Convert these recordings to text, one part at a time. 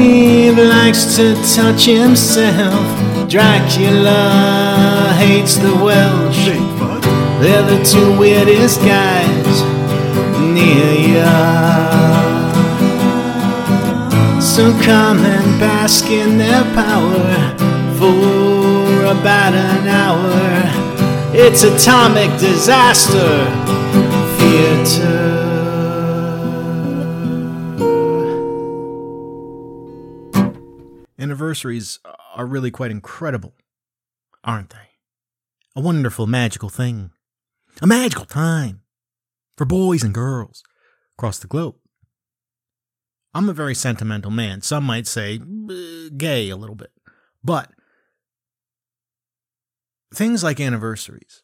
Steve likes to touch himself. Dracula hates the Welsh. They're the two weirdest guys near ya. So come and bask in their power for about an hour. It's Atomic Disaster Theater. Anniversaries are really quite incredible, aren't they? A wonderful, magical thing. A magical time for boys and girls across the globe. I'm a very sentimental man. Some might say gay a little bit. But things like anniversaries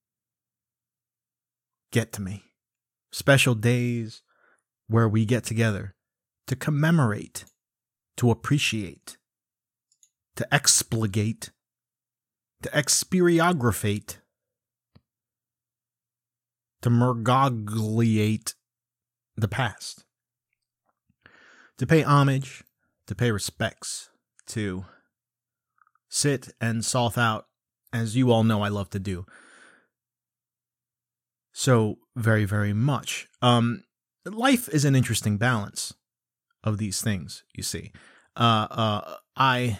get to me. Special days where we get together to commemorate, to appreciate, to expligate, to experiograpate, to mergogliate the past, to pay homage, to pay respects, to sit and soth out, as you all know I love to do so very, very much. Life is an interesting balance of these things, you see. I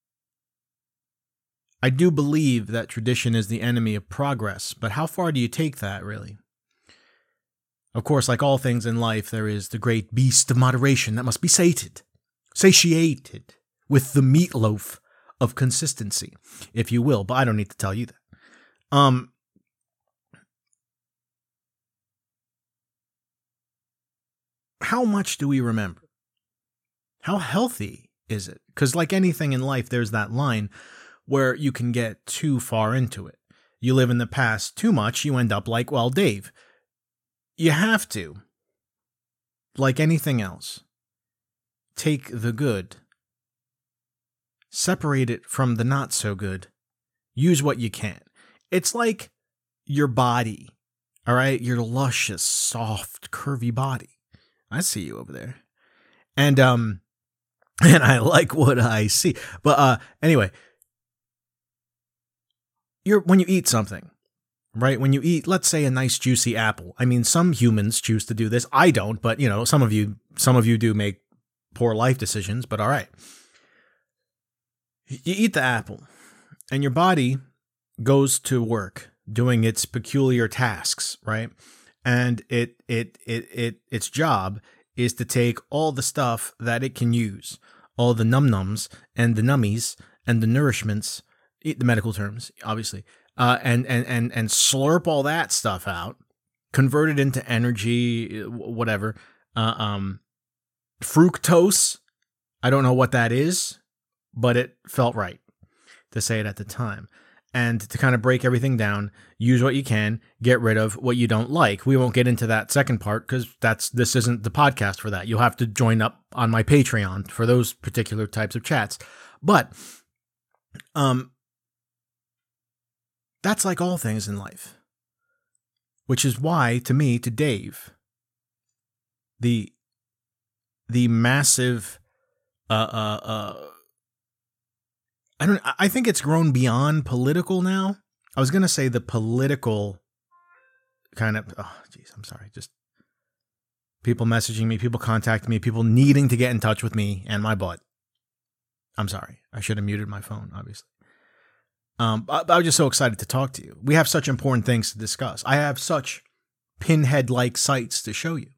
do believe that tradition is the enemy of progress, but how far do you take that, really? Of course, like all things in life, there is the great beast of moderation that must be satiated with the meatloaf of consistency, if you will, but I don't need to tell you that. How much do we remember? How healthy is it? Because like anything in life, there's that line where you can get too far into it. You live in the past too much, you end up like, well, Dave. You have to, like anything else, take the good, separate it from the not so good, use what you can. It's like your body, all right? Your luscious, soft, curvy body. I see you over there. And I like what I see. But anyway, when you eat something, right? When you eat, let's say, a nice juicy apple. I mean, some humans choose to do this. I don't, but you know, some of you do make poor life decisions, but all right. You eat the apple and your body goes to work doing its peculiar tasks, right? And its job is to take all the stuff that it can use, all the num-nums and the nummies and the nourishments, the medical terms, obviously, and slurp all that stuff out, convert it into energy, whatever. Fructose, I don't know what that is, but it felt right to say it at the time. And to kind of break everything down, use what you can, get rid of what you don't like. We won't get into that second part because this isn't the podcast for that. You'll have to join up on my Patreon for those particular types of chats. But that's like all things in life, which is why, to me, to Dave, the massive, I think it's grown beyond political now. I was going to say the political kind of, I'm sorry, just people messaging me, people contacting me, people needing to get in touch with me and my butt. I'm sorry. I should have muted my phone, obviously. But I was just so excited to talk to you. We have such important things to discuss. I have such pinhead-like sights to show you.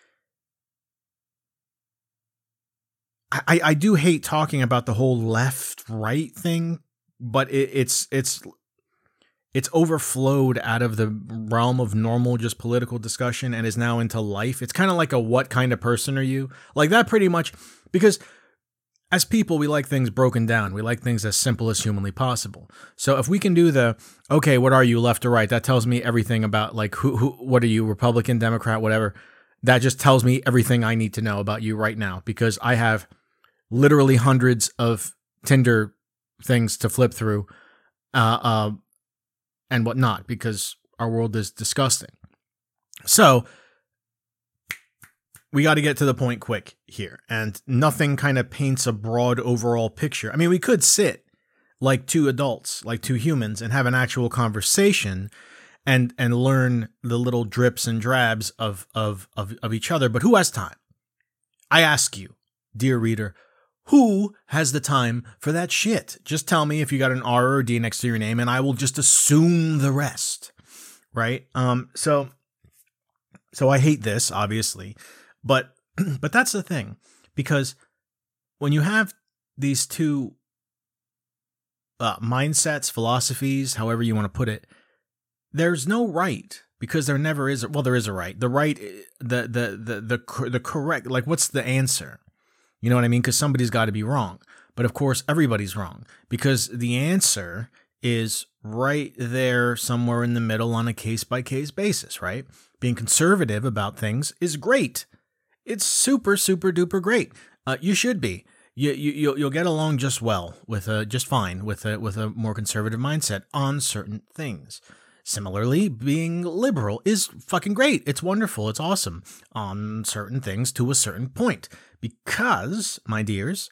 I do hate talking about the whole left-right thing, but it's overflowed out of the realm of normal just political discussion and is now into life. It's kind of like a what kind of person are you? Like that pretty much, because as people, we like things broken down. We like things as simple as humanly possible. So if we can do okay, what are you, left or right? That tells me everything about like what are you, Republican, Democrat, whatever. That just tells me everything I need to know about you right now, because I have literally hundreds of Tinder things to flip through, and whatnot, because our world is disgusting. So we got to get to the point quick here, and nothing kind of paints a broad overall picture. I mean, we could sit like two adults, like two humans, and have an actual conversation and learn the little drips and drabs of each other, but who has time? I ask you, dear reader, who has the time for that shit? Just tell me if you got an R or a D next to your name, and I will just assume the rest, right? So I hate this, obviously, but that's the thing, because when you have these two mindsets, philosophies, however you want to put it, there's no right, because there never is. Well, there is a right. The right, the correct, like, what's the answer? You know what I mean? Because somebody's got to be wrong. But of course, everybody's wrong, because the answer is right there somewhere in the middle on a case-by-case basis, right? Being conservative about things is great. It's super, super duper great. You should be. You'll get along just well with just fine with a more conservative mindset on certain things. Similarly, being liberal is fucking great. It's wonderful. It's awesome on certain things to a certain point. Because, my dears,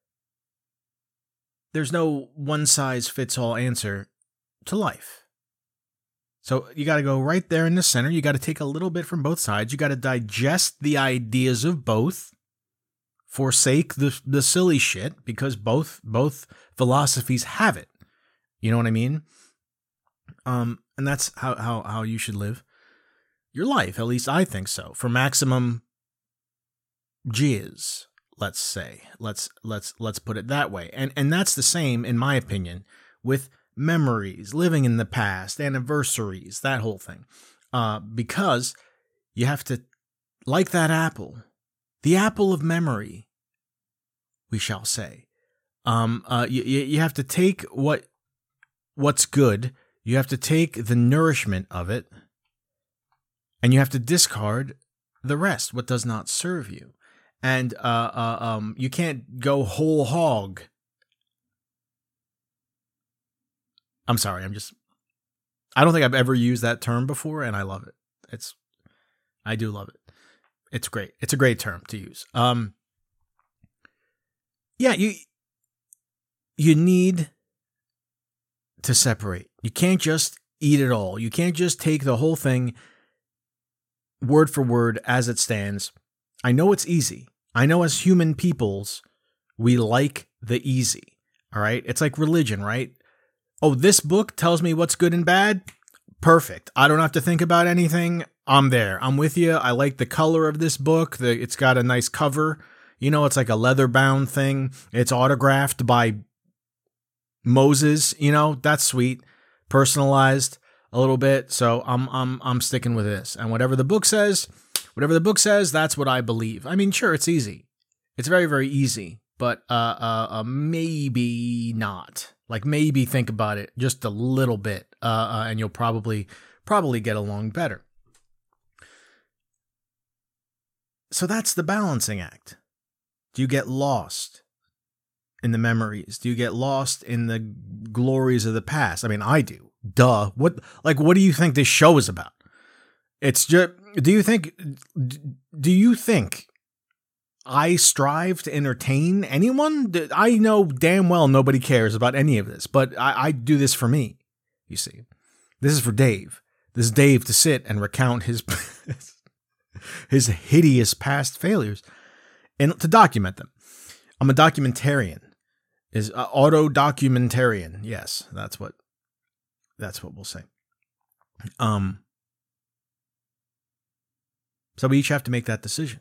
there's no one-size-fits-all answer to life. So you got to go right there in the center. You got to take a little bit from both sides. You got to digest the ideas of both. Forsake the silly shit, because both philosophies have it. You know what I mean? And that's how you should live your life. At least I think so. For maximum jizz, let's say. Let's put it that way. And that's the same, in my opinion, with memories, living in the past, anniversaries, that whole thing. Because you have to, like that apple, the apple of memory, we shall say. You have to take what's good. You have to take the nourishment of it, and you have to discard the rest, what does not serve you. And you can't go whole hog. I'm sorry, I don't think I've ever used that term before, and I love it. I do love it. It's great. It's a great term to use. Yeah, you need to separate. You can't just eat it all. You can't just take the whole thing word for word as it stands. I know it's easy. I know as human peoples, we like the easy. All right? It's like religion, right? Oh, this book tells me what's good and bad? Perfect. I don't have to think about anything. I'm there. I'm with you. I like the color of this book. It's got a nice cover. You know, it's like a leather-bound thing. It's autographed by Moses. You know, that's sweet. Personalized a little bit. So I'm sticking with this. And whatever the book says, that's what I believe. I mean, sure, it's easy. It's very, very easy. But maybe not. Like, maybe think about it just a little bit, and you'll probably get along better. So that's the balancing act. Do you get lost in the memories? Do you get lost in the glories of the past? I mean, I do. Duh. What do you think this show is about? It's just, do you think I strive to entertain anyone? I know damn well nobody cares about any of this, but I do this for me, you see. This is for Dave. This is Dave to sit and recount his his hideous past failures and to document them. I'm a documentarian. Is auto-documentarian. Yes, that's what we'll say. So we each have to make that decision.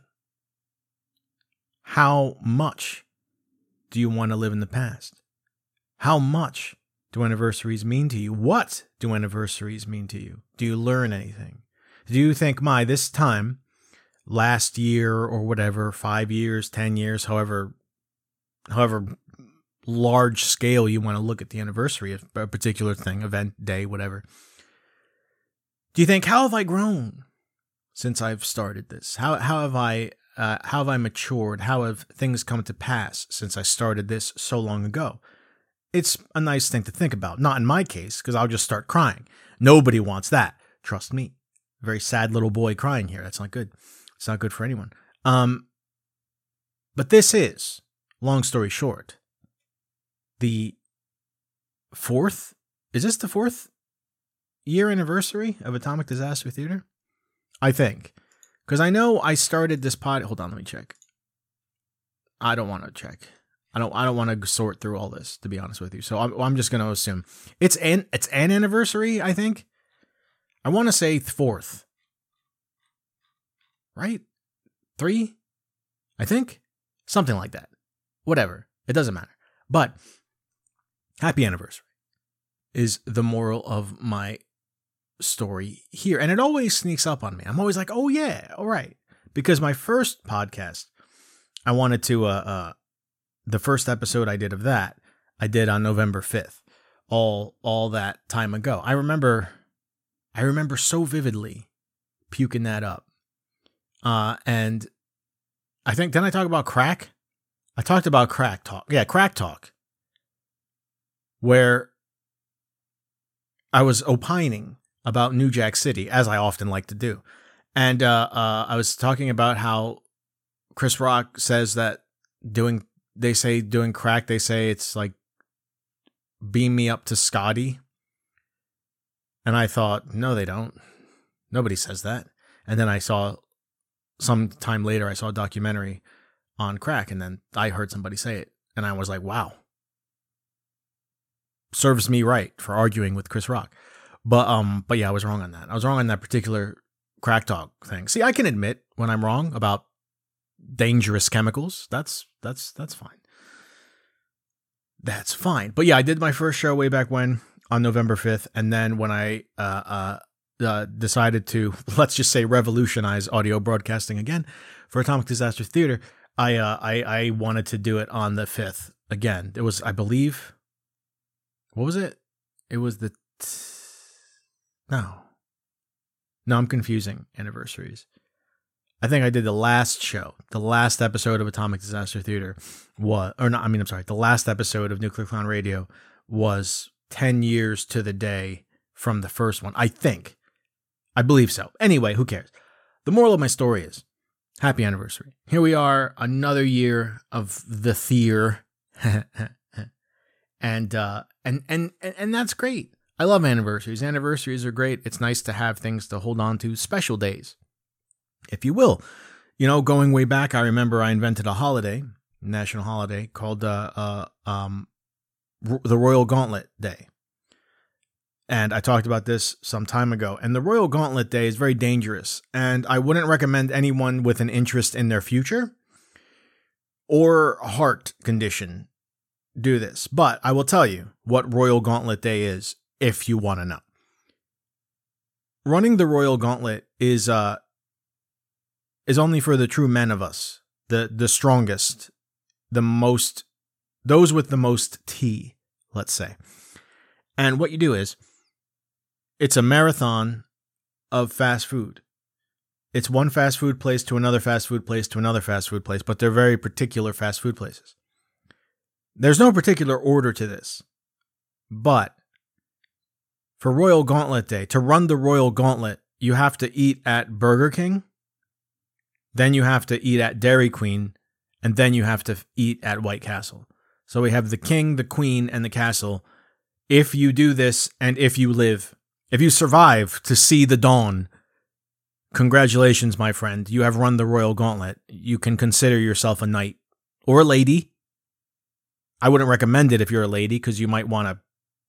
How much do you want to live in the past? How much do anniversaries mean to you? What do anniversaries mean to you? Do you learn anything? Do you think, this time, last year or whatever, 5 years, 10 years, however large scale you want to look at the anniversary of a particular thing, event, day, whatever. Do you think, how have I grown since I've started this? How have I matured? How have things come to pass since I started this so long ago? It's a nice thing to think about. Not in my case, because I'll just start crying. Nobody wants that. Trust me. Very sad little boy crying here. That's not good. It's not good for anyone. But this is, long story short, the fourth. Is this the 4th year anniversary of Atomic Disaster Theater? I think. Because I know I started this pod. Hold on, let me check. I don't want to check. I don't want to sort through all this, to be honest with you. So I'm just going to assume it's an anniversary, I think. I want to say 4th. Right? 3? I think? Something like that. Whatever. It doesn't matter. But happy anniversary is the moral of my story here. And it always sneaks up on me. I'm always like, oh yeah, all right. Because my first podcast, I wanted to, the first episode I did of that, I did on November 5th, all that time ago. I remember so vividly puking that up. And I think, didn't I talk about crack? I talked about crack talk. Yeah, crack talk. Where I was opining about New Jack City, as I often like to do. And I was talking about how Chris Rock says that doing crack, they say it's like beam me up to Scotty. And I thought, no, they don't. Nobody says that. And then some time later, I saw a documentary on crack, and then I heard somebody say it. And I was like, wow. Serves me right for arguing with Chris Rock. But yeah, I was wrong on that. I was wrong on that particular crack talk thing. See, I can admit when I'm wrong about dangerous chemicals. That's fine. That's fine. But yeah, I did my first show way back when on November 5th. And then when I decided to, let's just say, revolutionize audio broadcasting again for Atomic Disaster Theater, I wanted to do it on the 5th again. It was, I believe, what was it? It was no, I'm confusing anniversaries. I think I did the last episode of Atomic Disaster Theater the last episode of Nuclear Clown Radio was 10 years to the day from the first one. I believe so. Anyway, who cares? The moral of my story is happy anniversary. Here we are, another year of the theater. and that's great. I love anniversaries. Anniversaries are great. It's nice to have things to hold on to, special days, if you will. You know, going way back, I remember I invented a holiday, national holiday, called the Royal Gauntlet Day. And I talked about this some time ago. And the Royal Gauntlet Day is very dangerous. And I wouldn't recommend anyone with an interest in their future or a heart condition do this. But I will tell you what Royal Gauntlet Day is if you want to know. Running the Royal Gauntlet is only for the true men of us, the strongest, the most, those with the most tea, let's say. And what you do is, it's a marathon of fast food. It's one fast food place to another fast food place to another fast food place, but they're very particular fast food places. There's no particular order to this, but for Royal Gauntlet Day, to run the Royal Gauntlet, you have to eat at Burger King, then you have to eat at Dairy Queen, and then you have to eat at White Castle. So we have the King, the Queen, and the Castle. If you do this, and if you live, if you survive to see the dawn, congratulations, my friend. You have run the Royal Gauntlet. You can consider yourself a knight or a lady. I wouldn't recommend it if you're a lady, because you might want to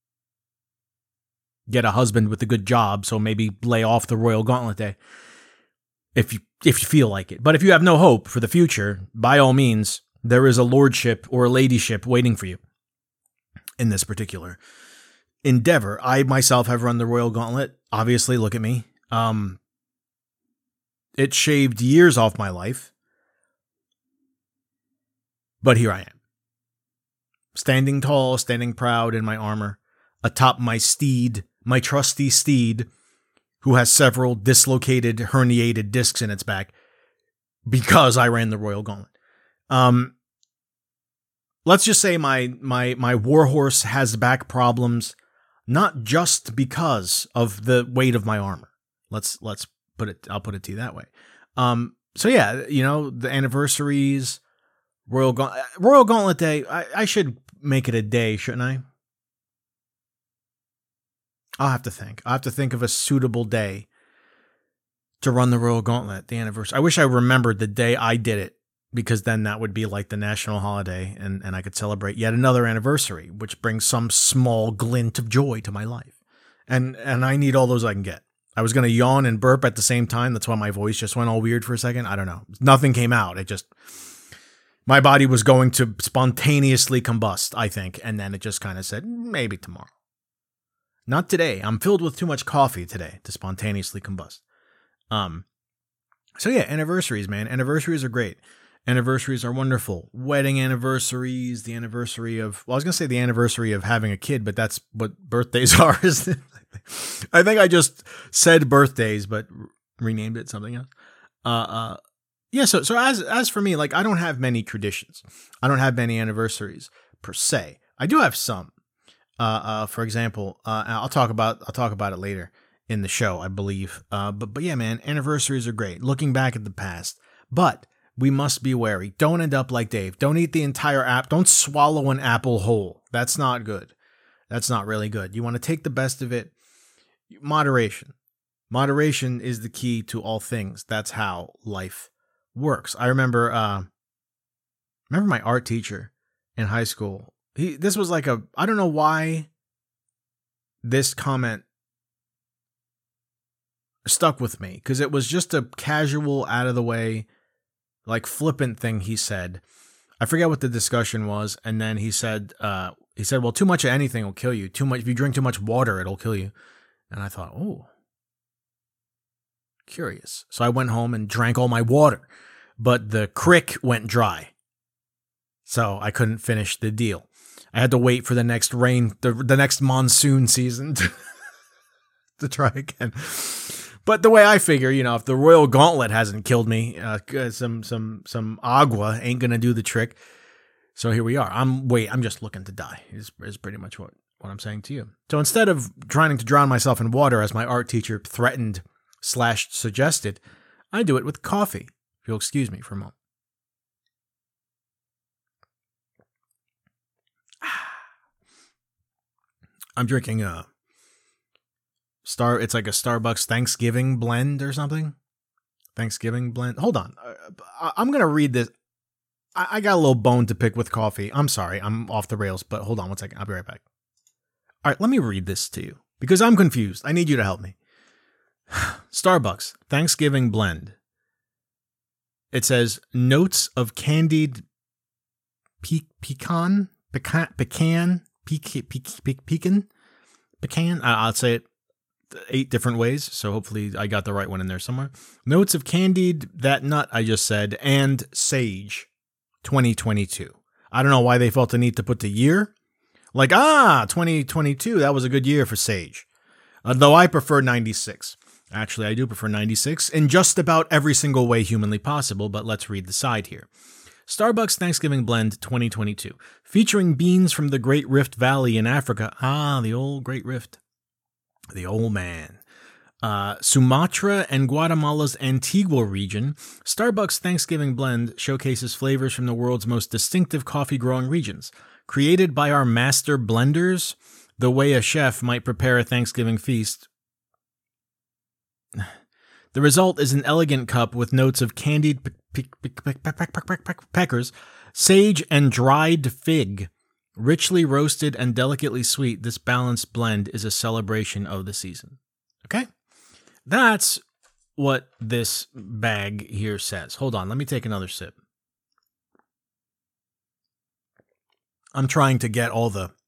get a husband with a good job, so maybe lay off the Royal Gauntlet Day if you feel like it. But if you have no hope for the future, by all means, there is a lordship or a ladyship waiting for you in this particular endeavor. I myself have run the Royal Gauntlet. Obviously, look at me. It shaved years off my life, but here I am. Standing tall, standing proud in my armor, atop my steed, my trusty steed, who has several dislocated, herniated discs in its back, because I ran the Royal Gauntlet. Let's just say my warhorse has back problems, not just because of the weight of my armor. Let's put it. I'll put it to you that way. So yeah, the anniversaries, Royal Gauntlet Day. I should make it a day, shouldn't I? I'll have to think. I'll have to think of a suitable day to run the Royal Gauntlet, the anniversary. I wish I remembered the day I did it, because then that would be like the national holiday, and I could celebrate yet another anniversary, which brings some small glint of joy to my life. And I need all those I can get. I was going to yawn and burp at the same time. That's why my voice just went all weird for a second. I don't know. Nothing came out. My body was going to spontaneously combust, I think. And then it just kind of said, maybe tomorrow. Not today. I'm filled with too much coffee today to spontaneously combust. So yeah, anniversaries, man. Anniversaries are great. Anniversaries are wonderful. Wedding anniversaries, the anniversary of, I was going to say the anniversary of having a kid, but that's what birthdays are, isn't it? I think I just said birthdays, but renamed it something else. Yeah, so as for me, like, I don't have many traditions. I don't have many anniversaries per se. I do have some. For example, I'll talk about it later in the show, I believe. But yeah, man, anniversaries are great. Looking back at the past, but we must be wary. Don't end up like Dave. Don't eat the entire apple. Don't swallow an apple whole. That's not good. That's not really good. You want to take the best of it. Moderation. Moderation is the key to all things. That's how life works. I remember my art teacher in high school. This was like I don't know why this comment stuck with me, because it was just a casual, out of the way, like flippant thing he said. I forget what the discussion was, and then he said, well, too much of anything will kill you. If you drink too much water, it'll kill you. And I thought, oh, curious. So I went home and drank all my water, but the crick went dry. So I couldn't finish the deal. I had to wait for the next rain, the next monsoon season to try again. But the way I figure, if the Royal Gauntlet hasn't killed me, some agua ain't gonna do the trick. So here we are. I'm just looking to die. Is pretty much what I'm saying to you. So instead of trying to drown myself in water, as my art teacher threatened / suggested, I do it with coffee. If you'll excuse me for a moment. I'm drinking it's like a Starbucks Thanksgiving blend or something. Thanksgiving blend. Hold on. I'm going to read this. I got a little bone to pick with coffee. I'm sorry. I'm off the rails, but hold on 1 second. I'll be right back. All right, let me read this to you because I'm confused. I need you to help me. Starbucks Thanksgiving blend. It says notes of candied pecan. I'll say it 8 different ways, so hopefully I got the right one in there somewhere. Notes of candied, that nut I just said, and sage 2022. I don't know why they felt the need to put the year. Like, 2022, that was a good year for sage. Though I prefer 96. Actually, I do prefer 96 in just about every single way humanly possible, but let's read the side here. Starbucks Thanksgiving Blend 2022, featuring beans from the Great Rift Valley in Africa. The old Great Rift. The old man. Sumatra and Guatemala's Antigua region, Starbucks Thanksgiving Blend showcases flavors from the world's most distinctive coffee-growing regions. Created by our master blenders, the way a chef might prepare a Thanksgiving feast. The result is an elegant cup with notes of candied peckers, sage, and dried fig. Richly roasted and delicately sweet, this balanced blend is a celebration of the season. Okay? That's what this bag here says. Hold on, let me take another sip. I'm trying to get all that.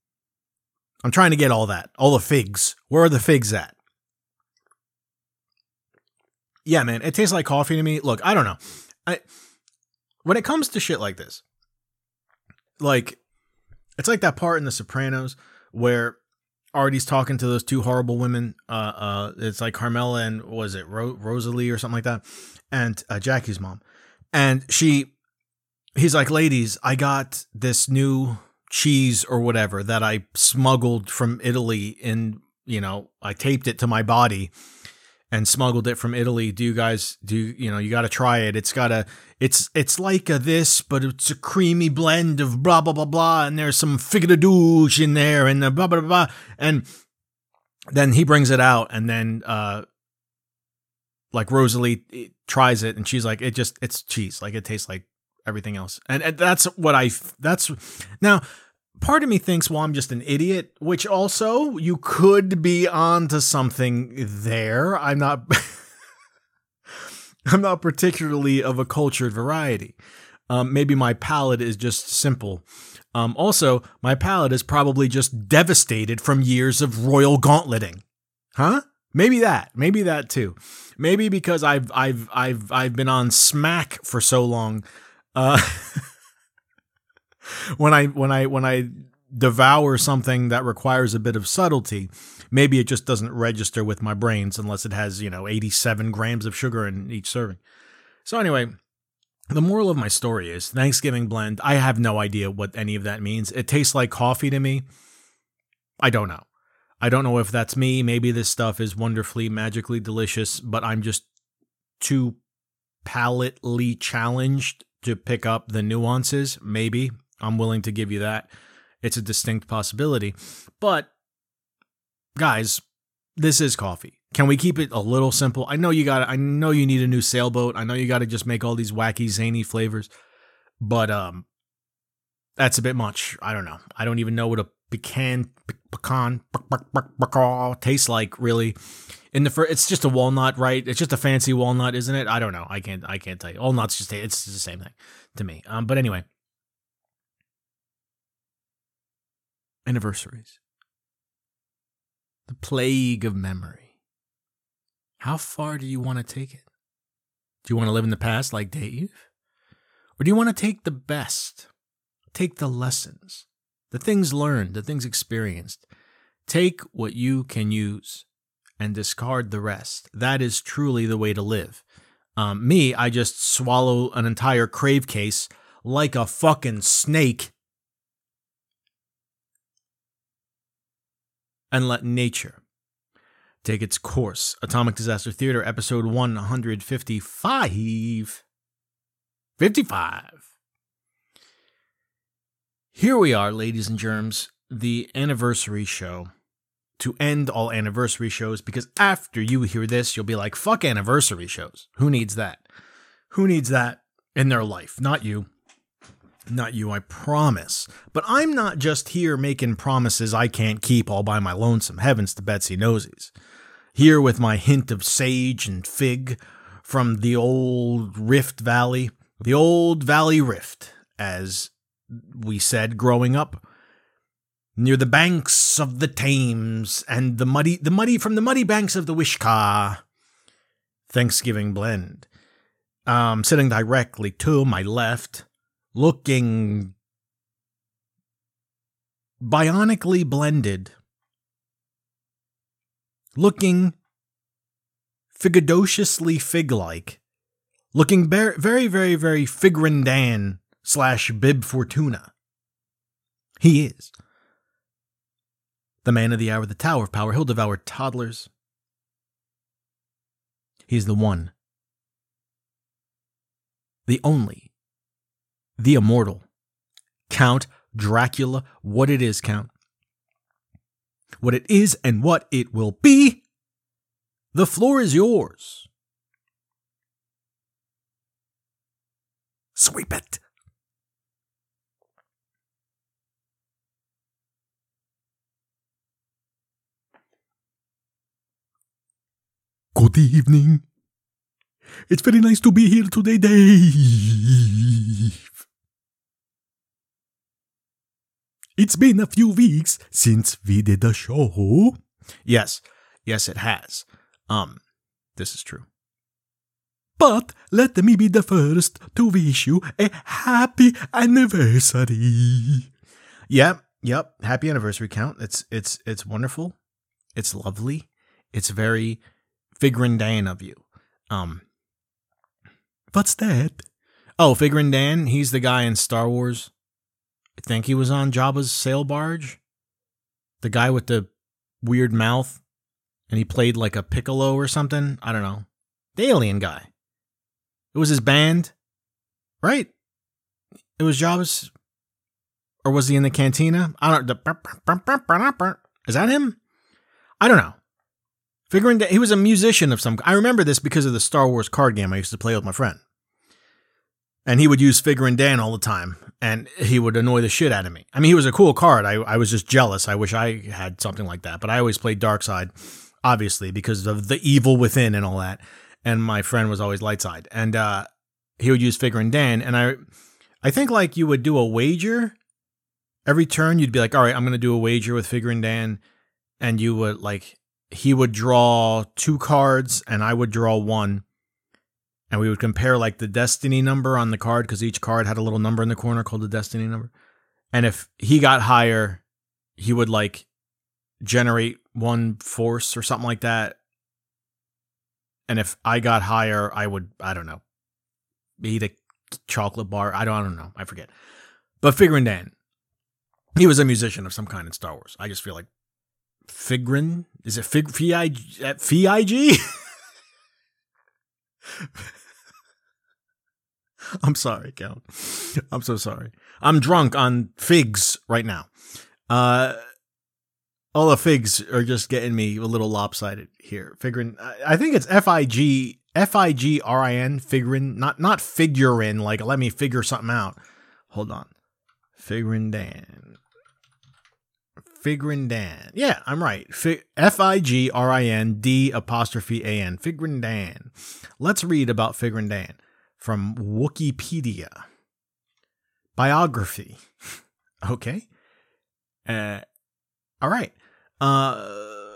All the figs. Where are the figs at? Yeah, man, it tastes like coffee to me. Look, I don't know. When it comes to shit like this, like, it's like that part in The Sopranos where Artie's talking to those 2 horrible women. It's like Carmela and, was it Rosalie or something like that? And Jackie's mom. And he's like, ladies, I got this new cheese or whatever that I smuggled from Italy, and, I taped it to my body. and smuggled it from Italy. You got to try it. It's like this, but it's a creamy blend of blah, blah, blah, blah. And there's some figue de douche in there and the blah, blah, blah. And then he brings it out, and then, like Rosalie tries it, and she's like, it's cheese. Like, it tastes like everything else. And that's now, part of me thinks, well, I'm just an idiot, which also you could be onto something there. I'm not particularly of a cultured variety. Maybe my palate is just simple. Also, my palate is probably just devastated from years of royal gauntleting. Huh? Maybe that too. Maybe because I've been on smack for so long. When I devour something that requires a bit of subtlety, maybe it just doesn't register with my brains unless it has, 87 grams of sugar in each serving. So anyway, the moral of my story is Thanksgiving blend. I have no idea what any of that means. It tastes like coffee to me. I don't know. I don't know if that's me. Maybe this stuff is wonderfully, magically delicious, but I'm just too palately challenged to pick up the nuances. Maybe. I'm willing to give you that. It's a distinct possibility. But, guys, this is coffee. Can we keep it a little simple? I know you need a new sailboat. I know you got to just make all these wacky, zany flavors. But that's a bit much. I don't know. I don't even know what a pecan tastes like, really. It's just a walnut, right? It's just a fancy walnut, isn't it? I don't know. I can't tell you. All nuts it's the same thing to me. But anyway. Anniversaries. The plague of memory. How far do you want to take it? Do you want to live in the past like Dave? Or do you want to take the best? Take the lessons, the things learned, the things experienced. Take what you can use and discard the rest. That is truly the way to live. I just swallow an entire Crave case like a fucking snake and let nature take its course. Atomic Disaster Theater, episode 155. 55. Here we are, ladies and germs, the anniversary show. To end all anniversary shows, because after you hear this, you'll be like, fuck anniversary shows. Who needs that? Who needs that in their life? Not you. Not you, I promise. But I'm not just here making promises I can't keep all by my lonesome. Heavens to Betsy Nosies. Here with my hint of sage and fig from the old Rift Valley. The old Valley Rift, as we said growing up. Near the banks of the Thames and the muddy banks of the Wishkah. Thanksgiving blend. Sitting directly to my left, looking bionically blended, looking figadociously fig-like, looking very, very, very Figrandan / Bib Fortuna. He is the man of the hour, the tower of power. He'll devour toddlers. He's the one, the only, the immortal, Count Dracula. What it is, Count. What it is and what it will be. The floor is yours. Sweep it. Good evening. It's very nice to be here today, Dave. It's been a few weeks since we did a show. Yes, it has. This is true. But let me be the first to wish you a happy anniversary. Yep. Happy anniversary, Count. It's wonderful. It's lovely. It's very Figrandan of you. What's that? Oh, Figrandan, he's the guy in Star Wars. I think he was on Jabba's sail barge. The guy with the weird mouth and he played like a piccolo or something. I don't know. The alien guy. It was his band, right? It was Jabba's, or was he in the cantina? I don't. Is that him? I don't know. Figuring that he was a musician of some. I remember this because of the Star Wars card game I used to play with my friend, and he would use Figuring Dan all the time, and he would annoy the shit out of me. I mean, he was a cool card. I was just jealous. I wish I had something like that, but I always played Darkside, obviously because of the evil within and all that. And my friend was always light side, and he would use Figuring Dan, and I think like you would do a wager every turn. You'd be like, all right, I'm going to do a wager with Figuring Dan, and you would like, he would draw 2 cards and I would draw 1, and we would compare like the destiny number on the card, because each card had a little number in the corner called the destiny number. And if he got higher, he would like generate 1 force or something like that. And if I got higher, I would, I don't know, eat a chocolate bar. I don't know. I forget. But Figuring Dan, he was a musician of some kind in Star Wars. I just feel like Figrin? Is it Fig? I'm sorry, Count. I'm so sorry. I'm drunk on figs right now. All the figs are just getting me a little lopsided here. Figuring, I think it's Figrin, Figurin, not figuring, like let me figure something out. Hold on. Figuring Dan. Yeah, I'm right. Figrind'. Figuring Dan. Let's read about Figuring Dan from Wikipedia. Biography. Okay. All right. A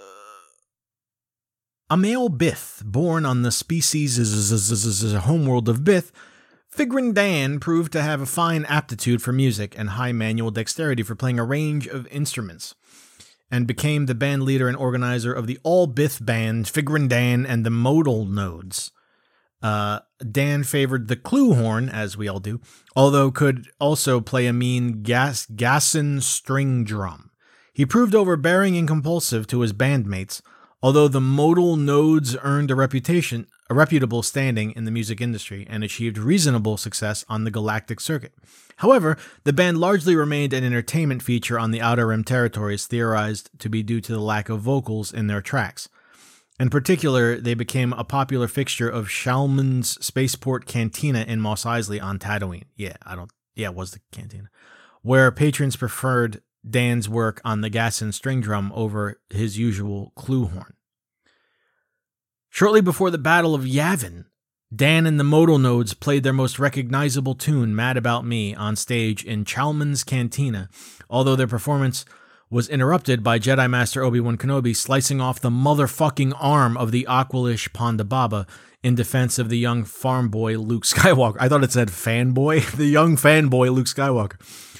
male Bith born on the species' homeworld of Bith, Figuring Dan proved to have a fine aptitude for music and high manual dexterity for playing a range of instruments, and became the band leader and organizer of the all-Bith band Figuring Dan and the Modal Nodes. Dan favored the clue horn, as we all do, although could also play a mean Gasson string drum. He proved overbearing and compulsive to his bandmates, although the Modal Nodes earned a reputable standing in the music industry and achieved reasonable success on the galactic circuit. However, the band largely remained an entertainment feature on the Outer Rim territories, theorized to be due to the lack of vocals in their tracks. In particular, they became a popular fixture of Shalman's Spaceport Cantina in Mos Eisley on Tatooine. It was the cantina, where patrons preferred Dan's work on the Gasson string drum over his usual clue horn. Shortly before the Battle of Yavin, Dan and the Modal Nodes played their most recognizable tune, Mad About Me, on stage in Chalman's Cantina, although their performance was interrupted by Jedi Master Obi-Wan Kenobi slicing off the motherfucking arm of the Aqualish Ponda Baba in defense of the young farm boy Luke Skywalker. I thought it said fanboy. The young fanboy Luke Skywalker.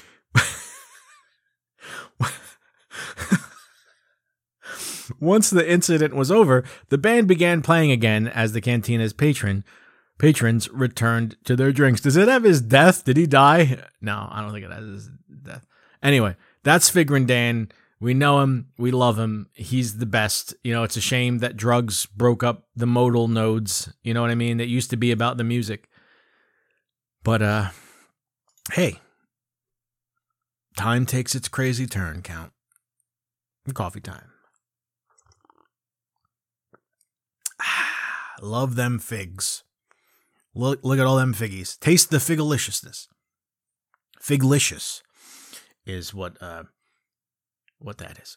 Once the incident was over, the band began playing again as the cantina's patrons returned to their drinks. Does it have his death? Did he die? No, I don't think it has his death. Anyway, that's Figuring Dan. We know him. We love him. He's the best. You know, it's a shame that drugs broke up the Modal Nodes. You know what I mean? That used to be about the music. But, hey, time takes its crazy turn, Count. Coffee time. Love them figs. Look at all them figgies. Taste the figaliciousness. Figlicious is what that is.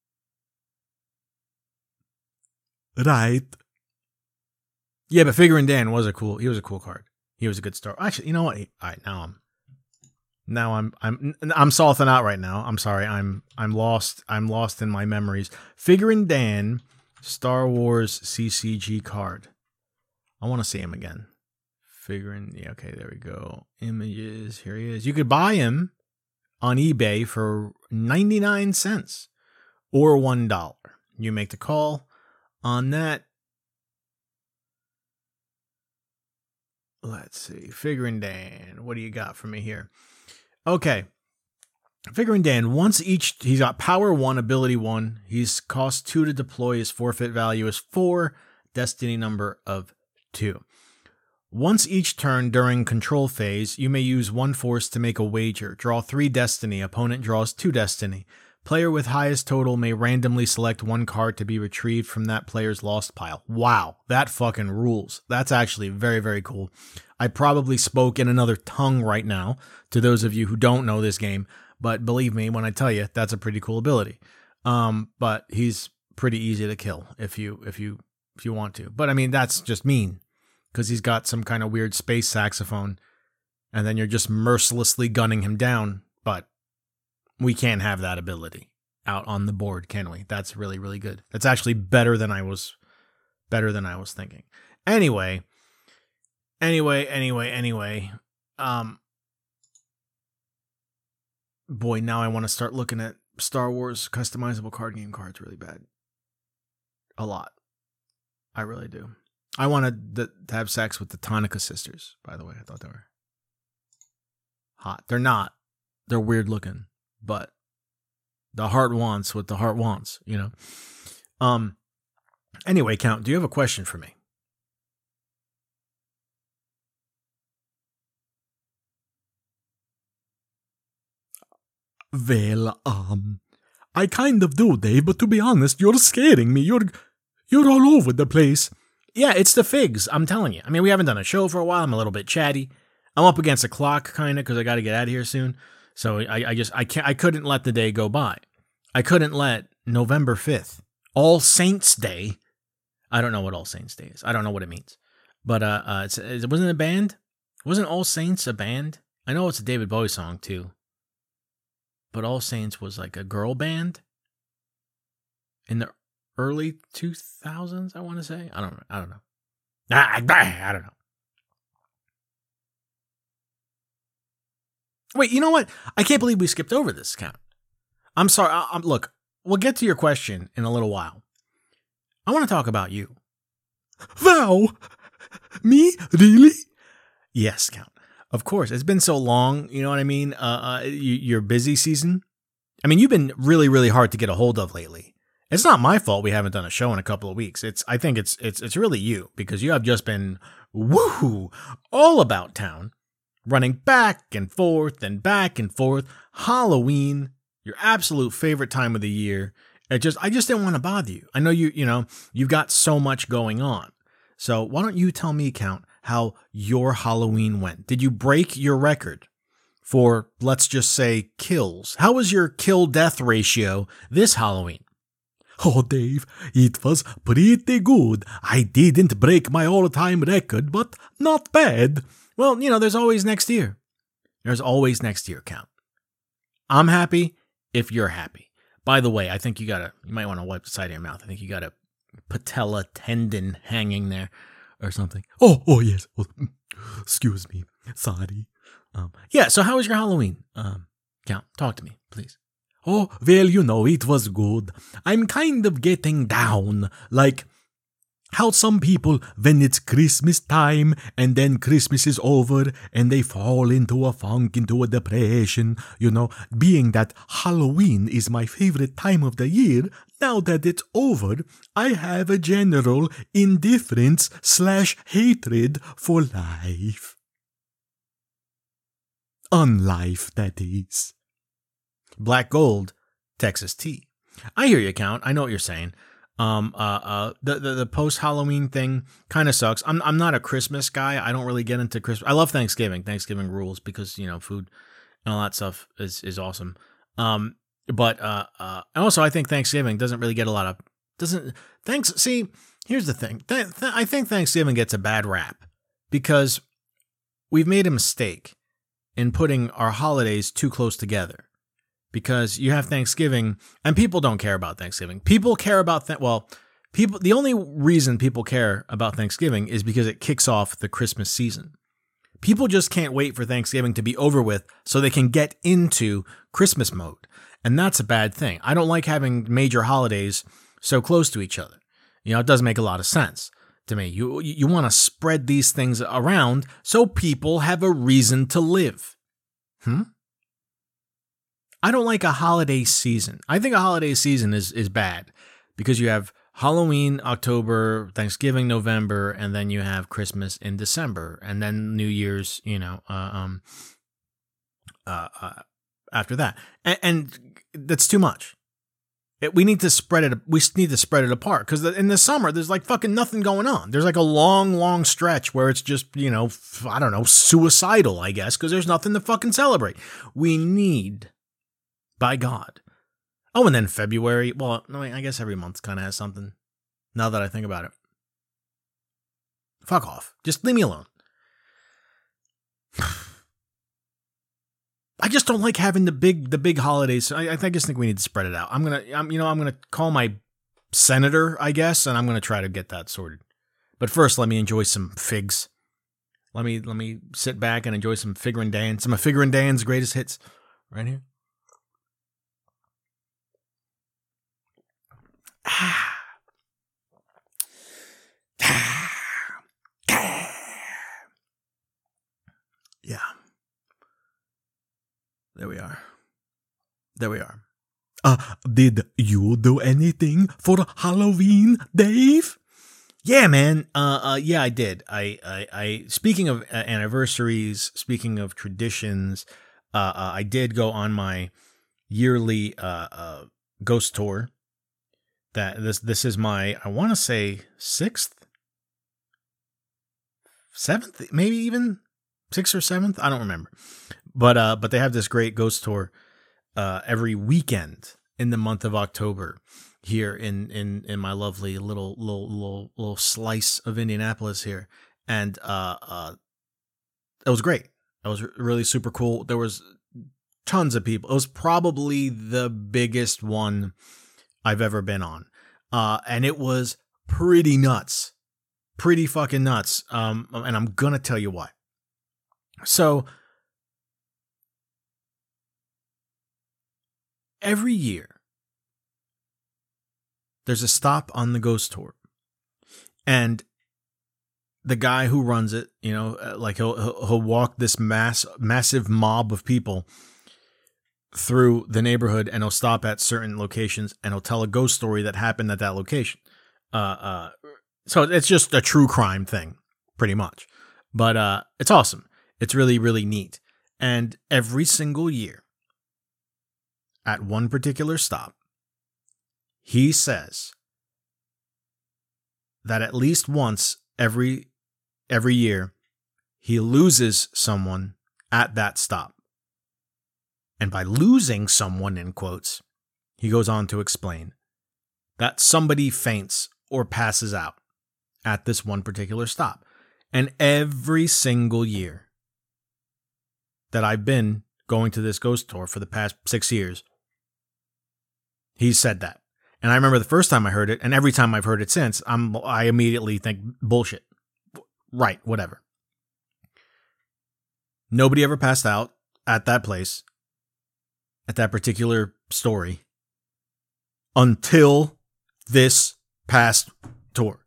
Right. Yeah, but Figuring Dan was a cool card. He was a good star. Actually, you know what? All right, now I'm salting out right now. I'm sorry. I'm lost. I'm lost in my memories. Figuring Dan, Star Wars CCG card. I want to see him again. Figuring. Yeah, okay, there we go. Images. Here he is. You could buy him on eBay for 99 cents or $1. You make the call on that. Let's see. Figuring Dan. What do you got for me here? Okay. Figuring Dan, once each, he's got power 1, ability 1. He's cost 2 to deploy. His forfeit value is 4, destiny number of 2. Once each turn during control phase, you may use 1 force to make a wager. Draw 3 destiny. Opponent draws 2 destiny. Player with highest total may randomly select 1 card to be retrieved from that player's lost pile. Wow, that fucking rules. That's actually very, very cool. I probably spoke in another tongue right now to those of you who don't know this game, but believe me when I tell you, that's a pretty cool ability. But he's pretty easy to kill if you want to. But I mean, that's just mean because he's got some kind of weird space saxophone, and then you're just mercilessly gunning him down. But we can't have that ability out on the board, can we? That's really, really good. That's actually better than I was thinking. Anyway. Boy, now I want to start looking at Star Wars customizable card game cards really bad. A lot. I really do. I wanted to have sex with the Tonica sisters, by the way. I thought they were hot. They're not. They're weird looking. But the heart wants what the heart wants, you know? Anyway, Count, do you have a question for me? Well, I kind of do, Dave, but to be honest, you're scaring me. You're all over the place. Yeah, it's the figs, I'm telling you. I mean, we haven't done a show for a while. I'm a little bit chatty. I'm up against the clock, kind of, because I got to get out of here soon. So I couldn't let the day go by. I couldn't let November 5th, All Saints Day. I don't know what All Saints Day is. I don't know what it means. But it wasn't a band? Wasn't All Saints a band? I know it's a David Bowie song, too. But All Saints was like a girl band in the early 2000s, I want to say. I don't know. I don't know. Wait, you know what? I can't believe we skipped over this, Count. I'm sorry. Look, we'll get to your question in a little while. I want to talk about you. Wow! Me? Really? Yes, Count. Of course. It's been so long, you know what I mean? Your busy season. I mean, you've been really, really hard to get a hold of lately. It's not my fault we haven't done a show in a couple of weeks. I think it's really you, because you have just been woohoo all about town, running back and forth and back and forth. Halloween, your absolute favorite time of the year. I just didn't want to bother you. I know you've got so much going on. So why don't you tell me, Count, how your Halloween went? Did you break your record for, let's just say, kills? How was your kill-death ratio this Halloween? Oh, Dave, it was pretty good. I didn't break my all-time record, but not bad. Well, there's always next year. There's always next year, Count. I'm happy if you're happy. By the way, I think you might want to wipe the side of your mouth. I think you got a patella tendon hanging there or something. Oh, yes. Oh, excuse me. Sorry. Yeah, so how was your Halloween? Count, talk to me, please. Oh, well, it was good. I'm kind of getting down, like how some people, when it's Christmas time and then Christmas is over and they fall into a funk, into a depression, being that Halloween is my favorite time of the year. Now that it's over, I have a general indifference/hatred for life. On life, that is. Black Gold, Texas tea. I hear you, Count. I know what you're saying. The post-Halloween thing kind of sucks. I'm not a Christmas guy. I don't really get into Christmas. I love Thanksgiving. Thanksgiving rules because, food and all that stuff is awesome. But also I think Thanksgiving doesn't really get a lot of, see, here's the thing. I think Thanksgiving gets a bad rap because we've made a mistake in putting our holidays too close together. Because you have Thanksgiving, and people don't care about Thanksgiving. People care about the only reason people care about Thanksgiving is because it kicks off the Christmas season. People just can't wait for Thanksgiving to be over with so they can get into Christmas mode. And that's a bad thing. I don't like having major holidays so close to each other. It doesn't make a lot of sense to me. You want to spread these things around so people have a reason to live. I don't like a holiday season. I think a holiday season is bad because you have Halloween, October, Thanksgiving, November, and then you have Christmas in December, and then New Year's, after that, and that's too much. We need to spread it. We need to spread it apart because in the summer there's like fucking nothing going on. There's like a long stretch where it's just I don't know, suicidal, I guess, because there's nothing to fucking celebrate. We need, by God. Oh, and then February. Well, no, I guess every month kind of has something. Now that I think about it, fuck off. Just leave me alone. I just don't like having the big holidays. I just think we need to spread it out. I'm gonna call my senator, I guess, and I'm gonna try to get that sorted. But first, let me enjoy some figs. Let me sit back and enjoy some Figger and Dan, some of Figger and Dan's greatest hits, right here. Yeah. There we are. Did you do anything for Halloween, Dave? Yeah, man. Yeah, I did. I speaking of anniversaries, speaking of traditions, I did go on my yearly ghost tour. That this is my, I want to say 6th, 7th, maybe even 6th or 7th. I don't remember. But they have this great ghost tour every weekend in the month of October here in my lovely little slice of Indianapolis here, and it was great. It was really super cool. There was tons of people. It was probably the biggest one I've ever been on, and it was pretty nuts, pretty fucking nuts. And I'm gonna tell you why. So. Every year, there's a stop on the ghost tour, and the guy who runs it, like he'll walk this massive mob of people through the neighborhood, and he'll stop at certain locations, and he'll tell a ghost story that happened at that location. So it's just a true crime thing, pretty much, but it's awesome. It's really, really neat, and every single year, at one particular stop, he says that at least once every year, he loses someone at that stop. And by losing someone, in quotes, he goes on to explain that somebody faints or passes out at this one particular stop. And every single year that I've been going to this ghost tour for the past 6 years, he said that. And I remember the first time I heard it, and every time I've heard it since, I immediately think bullshit. Right, whatever. Nobody ever passed out at that place, at that particular story, until this past tour.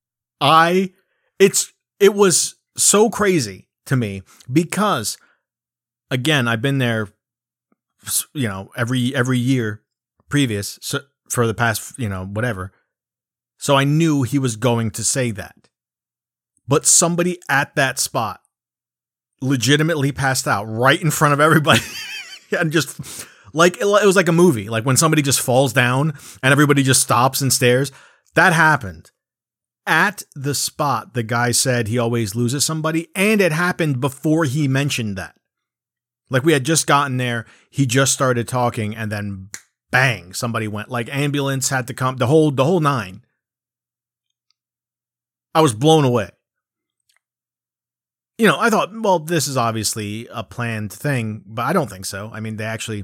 It was so crazy to me because, again, I've been there, every year previous, so for the past, whatever. So I knew he was going to say that. But somebody at that spot legitimately passed out right in front of everybody. And just like, it was like a movie. Like when somebody just falls down and everybody just stops and stares. That happened at the spot the guy said he always loses somebody. And it happened before he mentioned that. Like we had just gotten there. He just started talking and then bang, somebody went. Like ambulance had to come, the whole 9. I was blown away. I thought, well, this is obviously a planned thing, but I don't think so. I mean, they actually,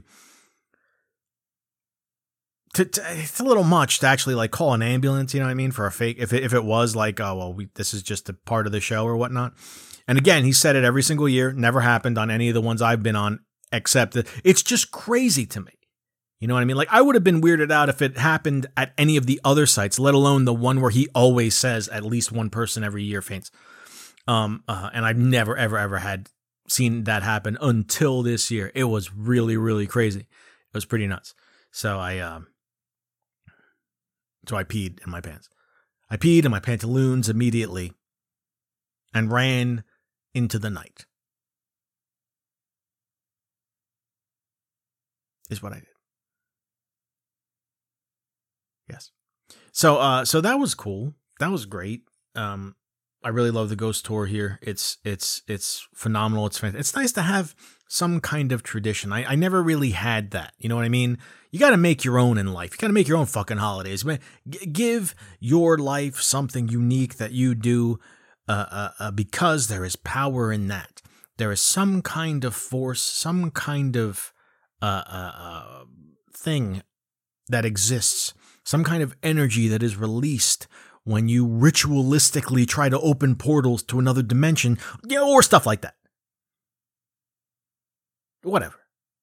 it's a little much to actually like call an ambulance, you know what I mean? For a fake, if it was like, oh, well, this is just a part of the show or whatnot. And again, he said it every single year, never happened on any of the ones I've been on, except that it's just crazy to me. You know what I mean? Like I would have been weirded out if it happened at any of the other sites, let alone the one where he always says at least one person every year faints. And I've never, ever had seen that happen until this year. It was really, really crazy. was pretty nuts. So I peed in my pants. I peed in my pantaloons immediately and ran into the night. Is what I did. Yes. So that was cool. That was great. I really love the ghost tour here. It's phenomenal. It's fantastic. It's nice to have some kind of tradition. I never really had that. You know what I mean? You got to make your own in life. You got to make your own fucking holidays. Give your life something unique that you do because there is power in that. There is some kind of force, some kind of thing that exists, some kind of energy that is released when you ritualistically try to open portals to another dimension, or stuff like that. Whatever.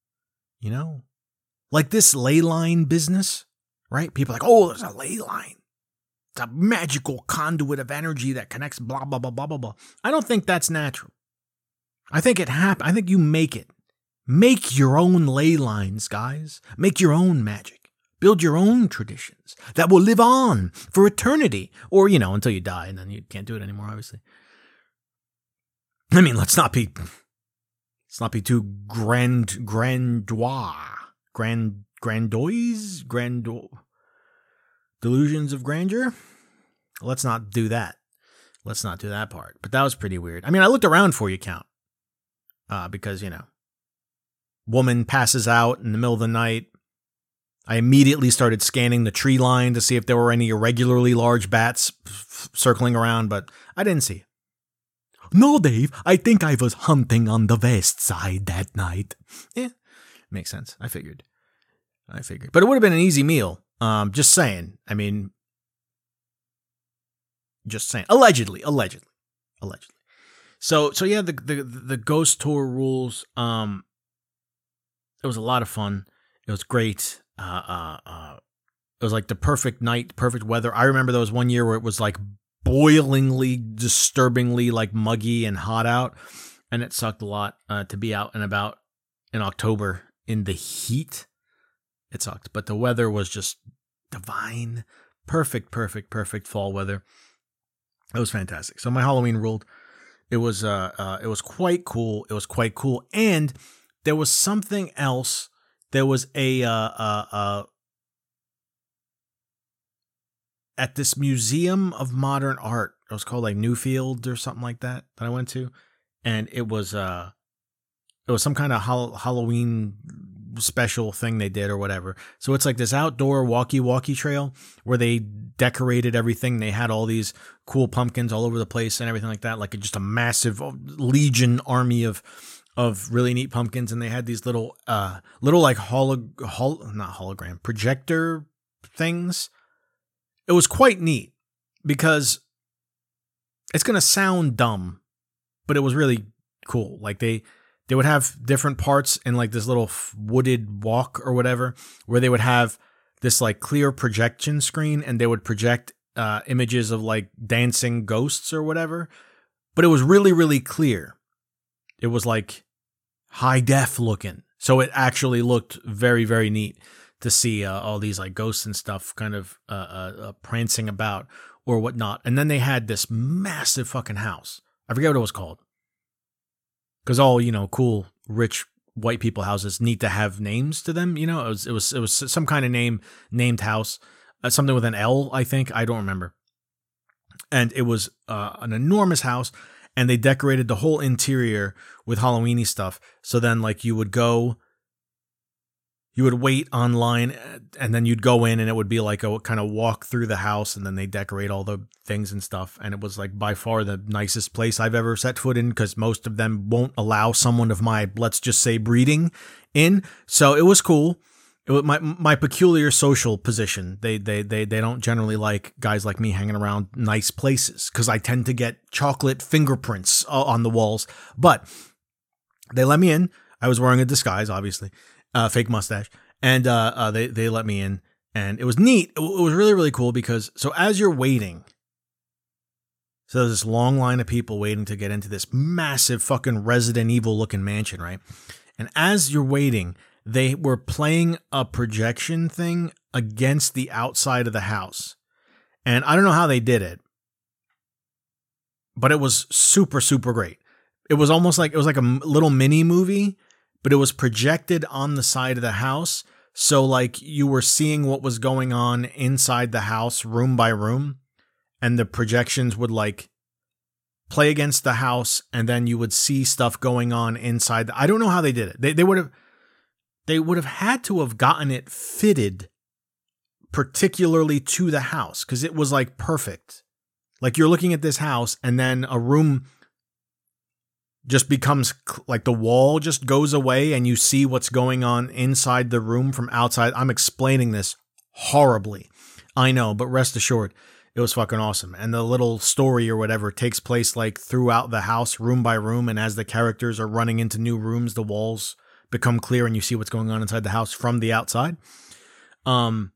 Like this ley line business, right? People are like, oh, there's a ley line. It's a magical conduit of energy that connects blah, blah, blah, blah, blah, blah. I don't think that's natural. I think it happens. I think you make it. Make your own ley lines, guys. Make your own magic. Build your own traditions that will live on for eternity. Or, until you die, and then you can't do it anymore, obviously. I mean, let's not be too delusions of grandeur. Let's not do that. Let's not do that part. But that was pretty weird. I mean, I looked around for you, Count. Because, woman passes out in the middle of the night. I immediately started scanning the tree line to see if there were any irregularly large bats circling around, but I didn't see it. No, Dave, I think I was hunting on the west side that night. Yeah, makes sense. I figured. But it would have been an easy meal. Just saying. I mean, just saying. Allegedly. So yeah, the ghost tour rules. It was a lot of fun. It was great. It was like the perfect night, perfect weather. I remember there was one year where it was like boilingly, disturbingly like muggy and hot out, and it sucked a lot to be out and about in October in the heat. It sucked, but the weather was just divine, perfect fall weather. It was fantastic. So my Halloween ruled. It was quite cool. And there was something else. There was at this Museum of Modern Art. It was called like Newfield or something like that I went to, and it was some kind of Halloween special thing they did or whatever. So it's like this outdoor walkie trail where they decorated everything. They had all these cool pumpkins all over the place and everything like that, like just a massive legion army of really neat pumpkins. And they had these little like not hologram, projector things. It was quite neat because it's going to sound dumb, but it was really cool. Like they would have different parts in like this little wooded walk or whatever, where they would have this like clear projection screen and they would project images of like dancing ghosts or whatever. But it was really, really clear. It was like high def looking. So it actually looked very, very neat to see all these like ghosts and stuff kind of prancing about or whatnot. And then they had this massive fucking house. I forget what it was called. Because all, cool, rich white people houses need to have names to them. It was some kind of named house, something with an L, I think. I don't remember. And it was an enormous house, and they decorated the whole interior with Halloween-y stuff. So then, like, you would wait online, and then you'd go in, and it would be like a kind of walk through the house, and then they decorate all the things and stuff. And it was like by far the nicest place I've ever set foot in, because most of them won't allow someone of my, let's just say, breeding in. So it was cool. It was my peculiar social position. They don't generally like guys like me hanging around nice places, because I tend to get chocolate fingerprints on the walls. But they let me in. I was wearing a disguise, obviously. Fake mustache, and they let me in, and it was neat. It was really, really cool because so as you're waiting, so there's this long line of people waiting to get into this massive fucking Resident Evil looking mansion, right? And as you're waiting, they were playing a projection thing against the outside of the house. And I don't know how they did it, but it was super, super great. It was almost like, it was like a little mini movie, but it was projected on the side of the house. So like you were seeing what was going on inside the house, room by room, and the projections would like play against the house, and then you would see stuff going on inside. I don't know how they did it. They would have had to have gotten it fitted particularly to the house, because it was like perfect. Like you're looking at this house, and then a room just becomes like the wall just goes away and you see what's going on inside the room from outside. I'm explaining this horribly, I know, but rest assured, it was fucking awesome. And the little story or whatever takes place like throughout the house, room by room. And as the characters are running into new rooms, the walls become clear and you see what's going on inside the house from the outside. And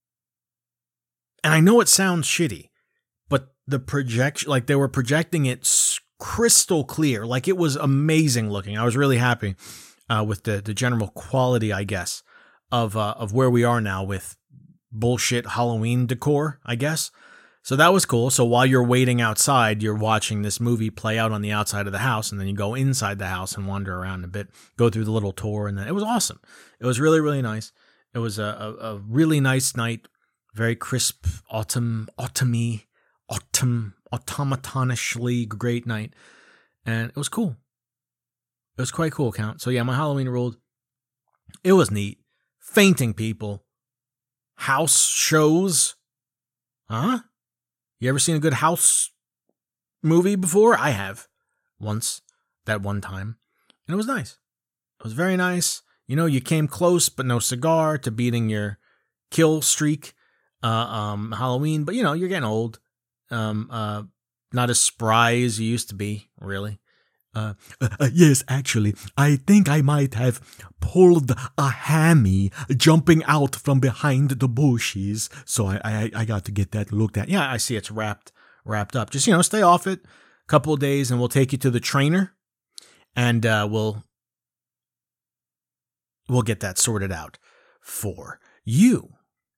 I know it sounds shitty, but the projection, like they were projecting it crystal clear. Like it was amazing looking. I was really happy with the general quality, I guess, of where we are now with bullshit Halloween decor, I guess. So that was cool. So while you're waiting outside, you're watching this movie play out on the outside of the house, and then you go inside the house and wander around a bit, go through the little tour, and then it was awesome. It was really, really nice. It was a really nice night, very crisp, automatonishly great night, and it was cool. It was quite cool, Count. So yeah, my Halloween ruled. It was neat. Fainting people. House shows. Huh? You ever seen a good house movie before? I have. Once. That one time. And it was nice. It was very nice. You know, you came close, but no cigar, to beating your kill streak. Halloween, but you know, you're getting old. Not as spry as you used to be, really. Yes, actually, I think I might have pulled a hammy jumping out from behind the bushes, so I got to get that looked at. Yeah, I see it's wrapped up. Just, you know, stay off it a couple of days, and we'll take you to the trainer, and we'll get that sorted out for you.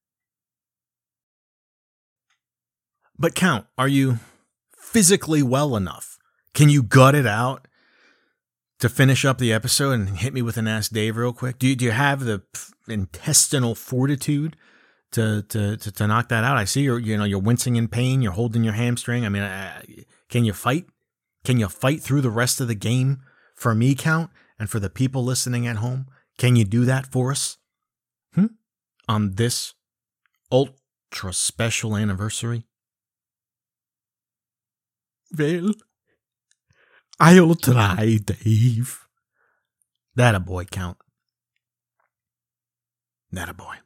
But Count, are you physically well enough? Can you gut it out to finish up the episode and hit me with an Ask Dave real quick? Do you have the intestinal fortitude to knock that out? I see you're wincing in pain. You're holding your hamstring. I mean, can you fight? Can you fight through the rest of the game for me, Count, and for the people listening at home? Can you do that for us? On this ultra special anniversary? Well, I'll try, Dave. That a boy, Count. That a boy.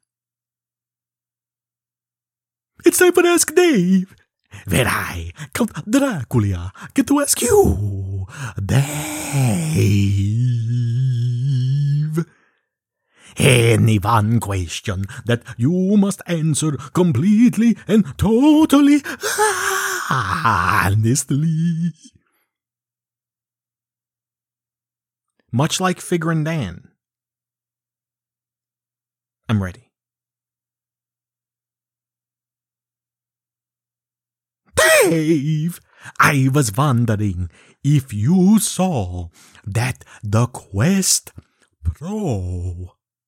It's time for Ask Dave, where I, Count Dracula, get to ask you, Dave, any one question that you must answer completely and totally honestly. Much like Figrin and Dan. I'm ready. Dave, I was wondering if you saw that the Quest Pro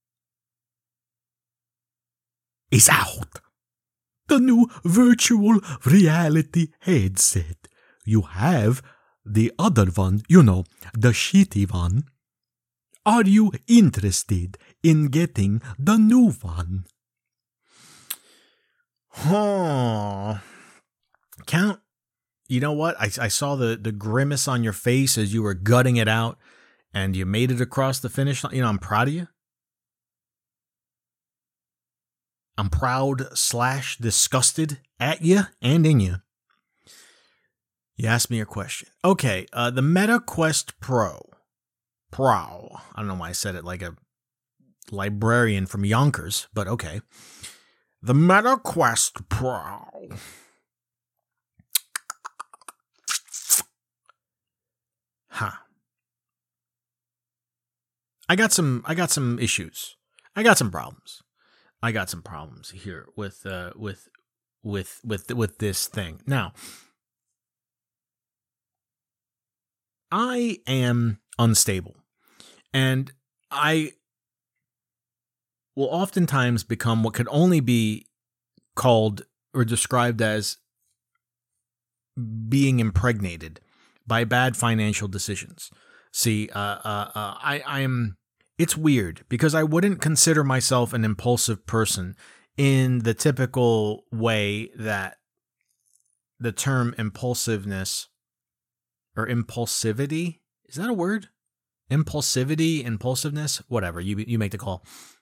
is out. The new virtual reality headset. You have the other one, you know, the shitty one. Are you interested in getting the new one? Oh, Count, you know what? I saw the grimace on your face as you were gutting it out, and you made it across the finish line. You know, I'm proud of you. I'm proud / disgusted at you and in you. You asked me a question. Okay, the Meta Quest Pro. I don't know why I said it like a librarian from Yonkers, but okay. The Meta Quest Pro. Huh. I got some issues. I got some problems. I got some problems here with this thing. Now, I am unstable, and I will oftentimes become what could only be called or described as being impregnated by bad financial decisions. See, I am. It's weird because I wouldn't consider myself an impulsive person in the typical way that the term impulsiveness or impulsivity, is that a word? Impulsiveness, whatever, you make the call.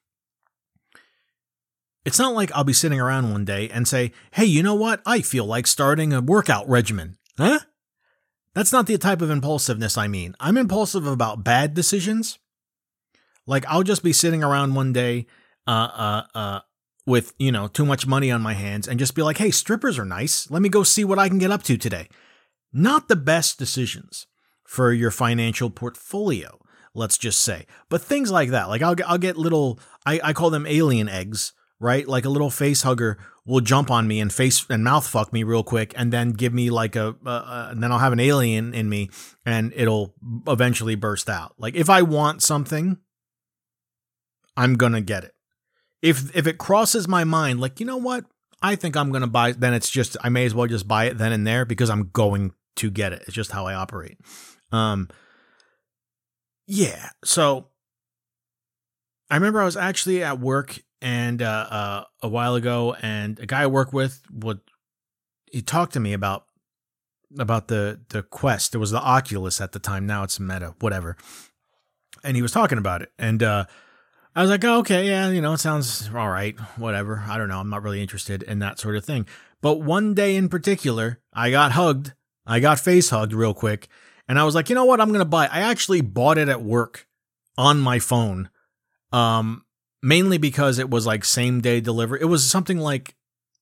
It's not like I'll be sitting around one day and say, hey, you know what? I feel like starting a workout regimen. Huh? That's not the type of impulsiveness I mean. I'm impulsive about bad decisions. Like, I'll just be sitting around one day with, too much money on my hands and just be like, hey, strippers are nice. Let me go see what I can get up to today. Not the best decisions for your financial portfolio, let's just say. But things like that. Like, I'll get little, I call them alien eggs, right? Like a little face hugger will jump on me and face and mouth fuck me real quick and then give me like and then I'll have an alien in me and it'll eventually burst out. Like, if I want something, I'm going to get it. If it crosses my mind, like, you know what? I think I'm going to buy it. Then it's just, I may as well just buy it then and there because I'm going to get it. It's just how I operate. Yeah. So I remember I was actually at work and a while ago, and a guy I work with he talked to me about the Quest. It was the Oculus at the time. Now it's Meta, whatever. And he was talking about it. And I was like, oh, okay, yeah, it sounds all right, whatever. I don't know. I'm not really interested in that sort of thing. But one day in particular, I got hugged. I got face hugged real quick. And I was like, you know what? I'm going to buy it. I actually bought it at work on my phone. Mainly because it was like same day delivery. It was something like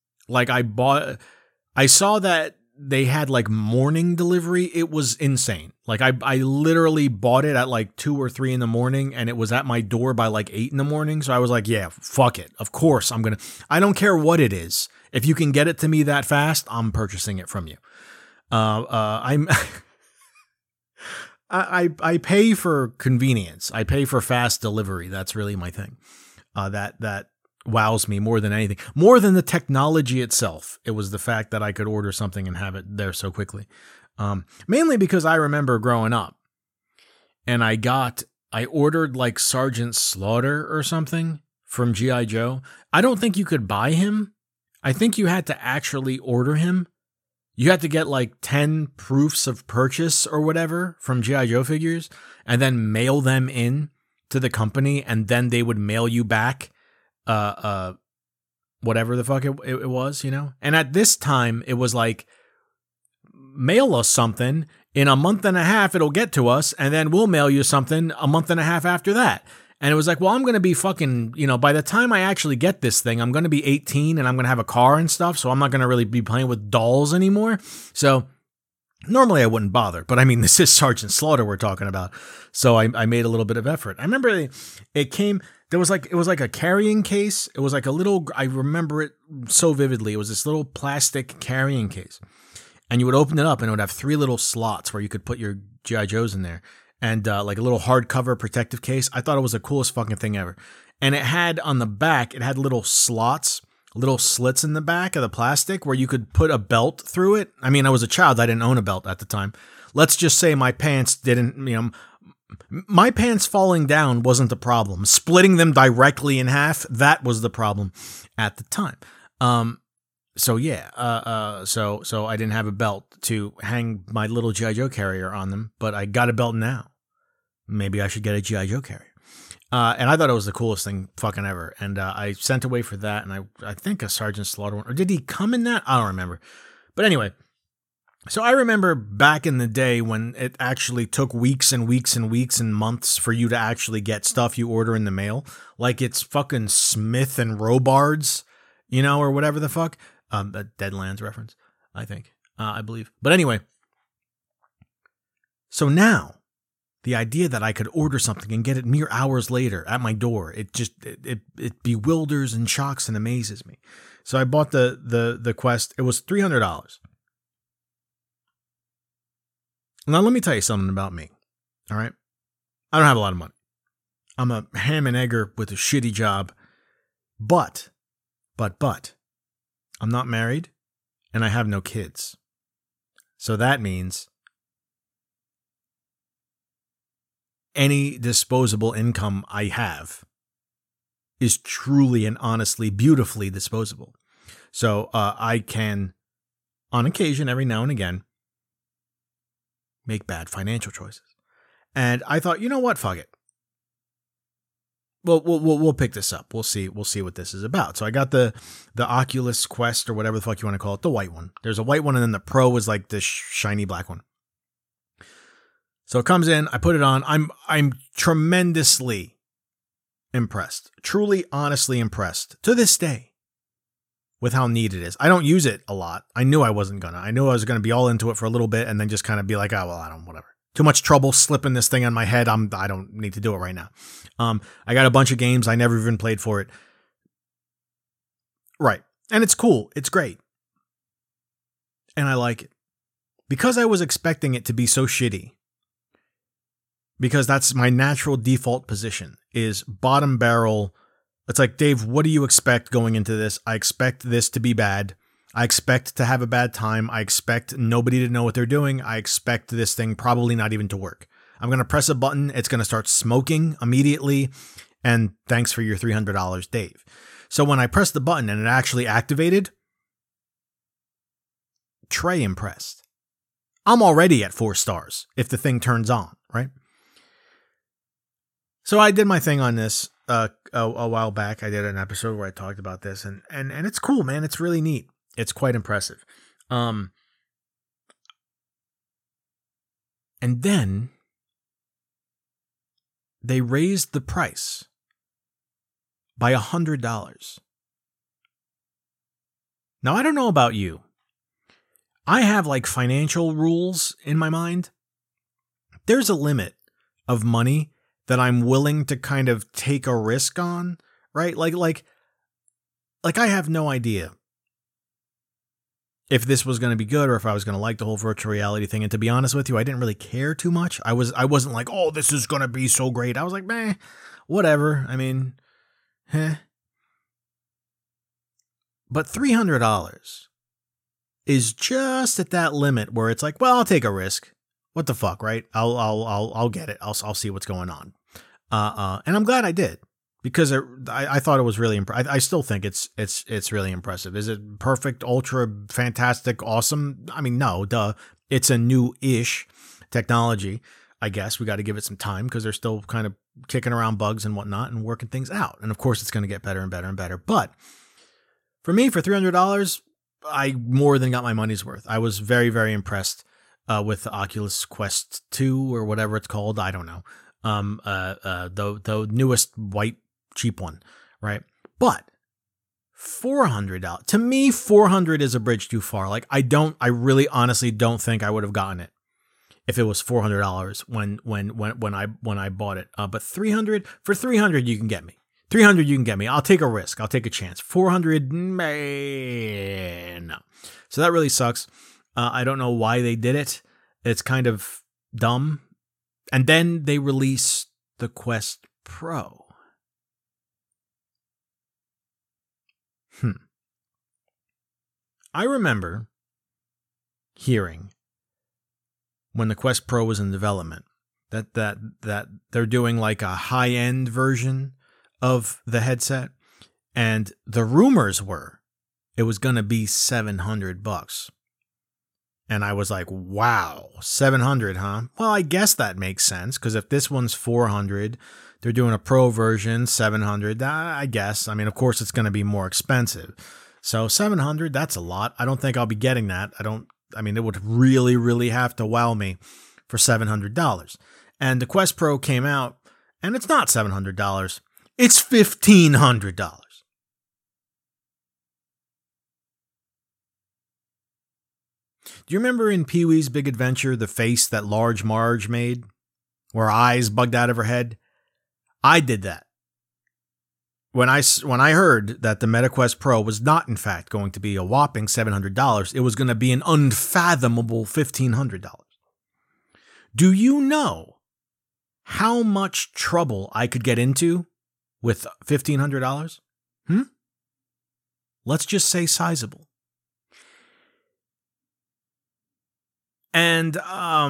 I saw that they had like morning delivery. It was insane. Like I literally bought it at like 2 or 3 in the morning and it was at my door by like 8 in the morning. So I was like, yeah, fuck it. Of course I don't care what it is. If you can get it to me that fast, I'm purchasing it from you. I pay for convenience. I pay for fast delivery. That's really my thing. That wows me more than anything, more than the technology itself. It was the fact that I could order something and have it there so quickly. Mainly because I remember growing up and I ordered like Sergeant Slaughter or something from G.I. Joe. I don't think you could buy him. I think you had to actually order him. You had to get like 10 proofs of purchase or whatever from G.I. Joe figures and then mail them in to the company, and then they would mail you back whatever the fuck it was, And at this time, it was like, mail us something. In a month and a half, it'll get to us, and then we'll mail you something a month and a half after that. And it was like, well, I'm going to be fucking, by the time I actually get this thing, I'm going to be 18 and I'm going to have a car and stuff, so I'm not going to really be playing with dolls anymore. So normally I wouldn't bother, but I mean, this is Sergeant Slaughter we're talking about. So I made a little bit of effort. I remember it was like a carrying case. It was like a little, I remember it so vividly. It was this little plastic carrying case. And you would open it up and it would have 3 little slots where you could put your G.I. Joes in there. And like a little hardcover protective case. I thought it was the coolest fucking thing ever. And it had on the back, it had little slots, little slits in the back of the plastic where you could put a belt through it. I mean, I was a child. I didn't own a belt at the time. Let's just say my pants didn't, my pants falling down wasn't the problem. Splitting them directly in half, that was the problem at the time. So yeah, so I didn't have a belt to hang my little G.I. Joe carrier on them, but I got a belt now. Maybe I should get a G.I. Joe carrier. And I thought it was the coolest thing fucking ever. And I sent away for that, and I think a Sergeant Slaughter one, or did he come in that? I don't remember. But anyway, so I remember back in the day when it actually took weeks and weeks and weeks and months for you to actually get stuff you order in the mail, like it's fucking Smith and Robards, or whatever the fuck. A Deadlands reference, I think, I believe. But anyway, so now The idea that I could order something and get it mere hours later at my door, it bewilders and shocks and amazes me. So I bought the Quest. It was $300. Now let me tell you something about me. All right, I don't have a lot of money. I'm a ham and egger with a shitty job, but I'm not married and I have no kids. So that means any disposable income I have is truly and honestly, beautifully disposable. So I can, on occasion, every now and again, make bad financial choices. And I thought, you know what? Fuck it. Well, we'll pick this up. We'll see what this is about. So I got the Oculus Quest or whatever the fuck you want to call it, the white one. There's a white one, and then the Pro is like this shiny black one. So it comes in, I put it on. I'm tremendously impressed, truly, honestly impressed to this day with how neat it is. I don't use it a lot. I knew I wasn't gonna. I knew I was gonna be all into it for a little bit and then just kind of be like, oh well, I don't, whatever. Too much trouble slipping this thing on my head. I don't need to do it right now. I got a bunch of games I never even played for it. Right. And it's cool. It's great. And I like it. Because I was expecting it to be so shitty. Because that's my natural default position, is bottom barrel. It's like, Dave, what do you expect going into this? I expect this to be bad. I expect to have a bad time. I expect nobody to know what they're doing. I expect this thing probably not even to work. I'm going to press a button. It's going to start smoking immediately. And thanks for your $300, Dave. So when I pressed the button and it actually activated, Trey impressed. I'm already at 4 stars if the thing turns on, right? So I did my thing on this a while back. I did an episode where I talked about this, and it's cool, man. It's really neat. It's quite impressive. And then they raised the price by $100. Now, I don't know about you. I have like financial rules in my mind. There's a limit of money that I'm willing to kind of take a risk on, right? Like I have no idea if this was going to be good or if I was going to like the whole virtual reality thing. And to be honest with you, I didn't really care too much. I wasn't like, oh, this is going to be so great. I was like, meh, whatever. I mean, But $300 is just at that limit where it's like, well, I'll take a risk. What the fuck, right? I'll get it. I'll see what's going on. And I'm glad I did. Because I thought it was really impressive. I still think it's really impressive. Is it perfect, ultra, fantastic, awesome? I mean, no, duh. It's a new-ish technology. I guess we got to give it some time because they're still kind of kicking around bugs and whatnot and working things out. And of course, it's going to get better and better and better. But for me, for $300, I more than got my money's worth. I was very, very impressed with the Oculus Quest 2 or whatever it's called. I don't know. The newest white cheap one, right? But $400, to me, $400 is a bridge too far. Like I really honestly don't think I would have gotten it if it was $400 when I bought it. But $300 you can get me. $300 you can get me. I'll take a risk. I'll take a chance. $400, man, no. So that really sucks. I don't know why they did it. It's kind of dumb. And then they released the Quest Pro. I remember hearing when the Quest Pro was in development that they're doing like a high-end version of the headset, and the rumors were it was going to be $700. And I was like, wow, $700, huh? Well, I guess that makes sense, because if this one's $400, they're doing a Pro version, $700, I guess. I mean, of course, it's going to be more expensive. So $700, that's a lot. I don't think I'll be getting that. It would really, really have to wow me for $700. And the Quest Pro came out, and it's not $700. It's $1,500. Do you remember in Pee-wee's Big Adventure, the face that Large Marge made? where her eyes bugged out of her head. I did that. When I heard that the MetaQuest Pro was not, in fact, going to be a whopping $700, it was going to be an unfathomable $1,500. Do you know how much trouble I could get into with $1,500? Let's just say sizable. And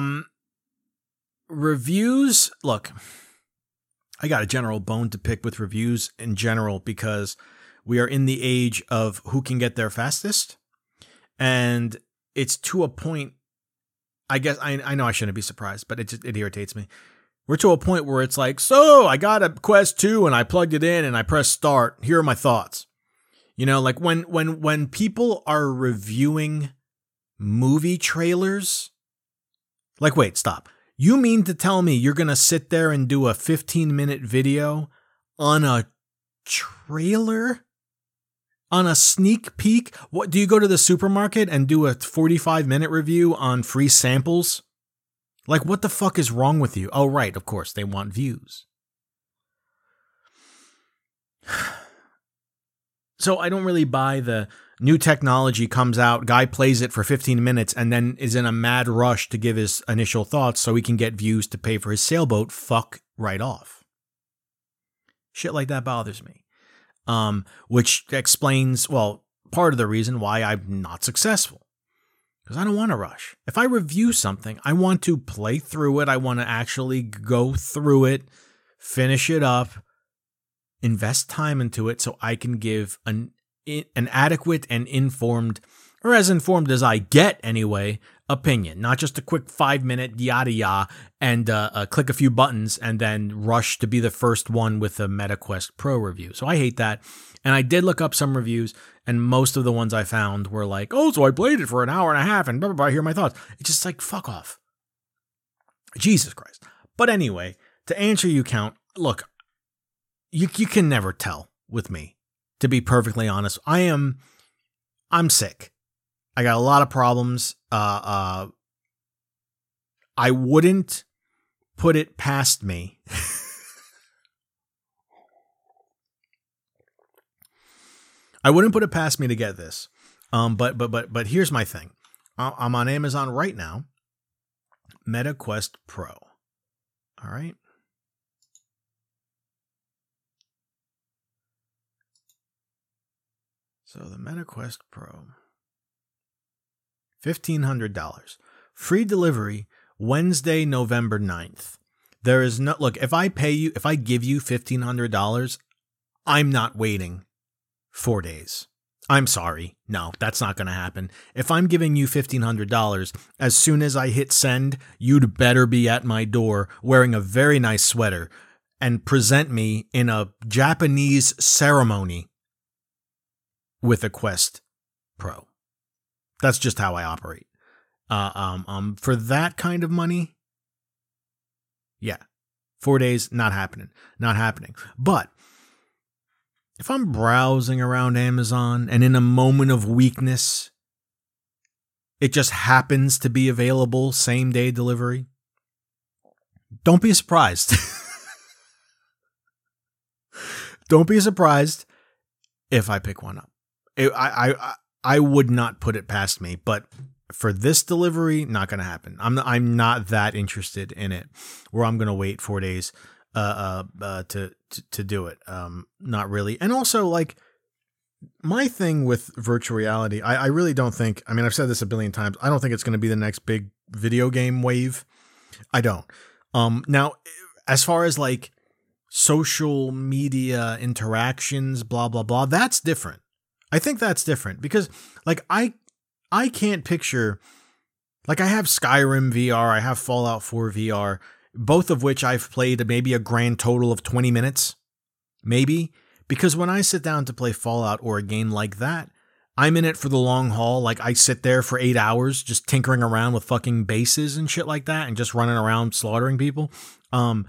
reviews, look, I got a general bone to pick with reviews in general because we are in the age of who can get there fastest. And it's to a point, I guess, I know I shouldn't be surprised, but it irritates me. We're to a point where it's like, so I got a Quest 2 and I plugged it in and I pressed start. Here are my thoughts. You know, like when people are reviewing movie trailers, like, wait, stop. You mean to tell me you're going to sit there and do a 15-minute video on a trailer? On a sneak peek? What, do you go to the supermarket and do a 45-minute review on free samples? Like, what the fuck is wrong with you? Oh, right, of course, they want views. So I don't really buy the new technology comes out, guy plays it for 15 minutes and then is in a mad rush to give his initial thoughts so he can get views to pay for his sailboat. Fuck right off. Shit like that bothers me. Which explains, well, part of the reason why I'm not successful. Because I don't want to rush. If I review something, I want to play through it. I want to actually go through it, finish it up, invest time into it so I can give an adequate and informed, or as informed as I get anyway, opinion. Not just a quick 5-minute yada yada and click a few buttons and then rush to be the first one with a MetaQuest Pro review. So I hate that. And I did look up some reviews, and most of the ones I found were like, oh, so I played it for an hour and a half and blah, blah, blah, here are my thoughts. It's just like, fuck off. Jesus Christ. But anyway, to answer you, Count, look, you can never tell with me, to be perfectly honest. I'm sick. I got a lot of problems. I wouldn't put it past me. I wouldn't put it past me to get this. But here's my thing. I'm on Amazon right now. MetaQuest Pro. All right. So the MetaQuest Pro. $1,500. Free delivery Wednesday, November 9th. There is no, look, if I give you $1,500, I'm not waiting 4 days. I'm sorry. No, that's not going to happen. If I'm giving you $1,500, as soon as I hit send, you'd better be at my door wearing a very nice sweater and present me in a Japanese ceremony with a Quest Pro. That's just how I operate. For that kind of money, yeah, 4 days, not happening. But if I'm browsing around Amazon and in a moment of weakness, it just happens to be available same day delivery, don't be surprised. Don't be surprised if I pick one up. I would not put it past me, but for this delivery, not going to happen. I'm not that interested in it where I'm going to wait 4 days to do it. Not really. And also, like, my thing with virtual reality, I really don't think, I mean, I've said this a billion times, I don't think it's going to be the next big video game wave. I don't. Now, as far as like social media interactions, blah, blah, blah, that's different. I think that's different because, like, I can't picture, like, I have Skyrim VR, I have Fallout 4 VR, both of which I've played maybe a grand total of 20 minutes, maybe, because when I sit down to play Fallout or a game like that, I'm in it for the long haul. Like, I sit there for 8 hours just tinkering around with fucking bases and shit like that and just running around slaughtering people. And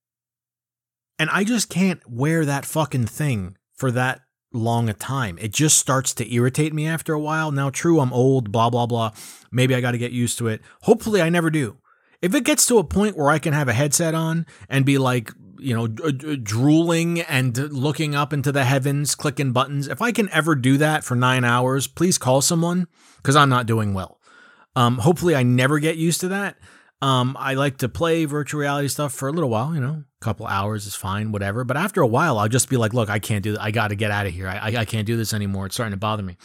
I just can't wear that fucking thing for that long a time. It just starts to irritate me after a while. Now, true, I'm old, blah, blah, blah. Maybe I got to get used to it. Hopefully I never do. If it gets to a point where I can have a headset on and be like, drooling and looking up into the heavens, clicking buttons, if I can ever do that for 9 hours, please call someone, because I'm not doing well. Hopefully I never get used to that. I like to play virtual reality stuff for a little while, a couple hours is fine, whatever. But after a while, I'll just be like, look, I can't do that. I got to get out of here. I can't do this anymore. It's starting to bother me.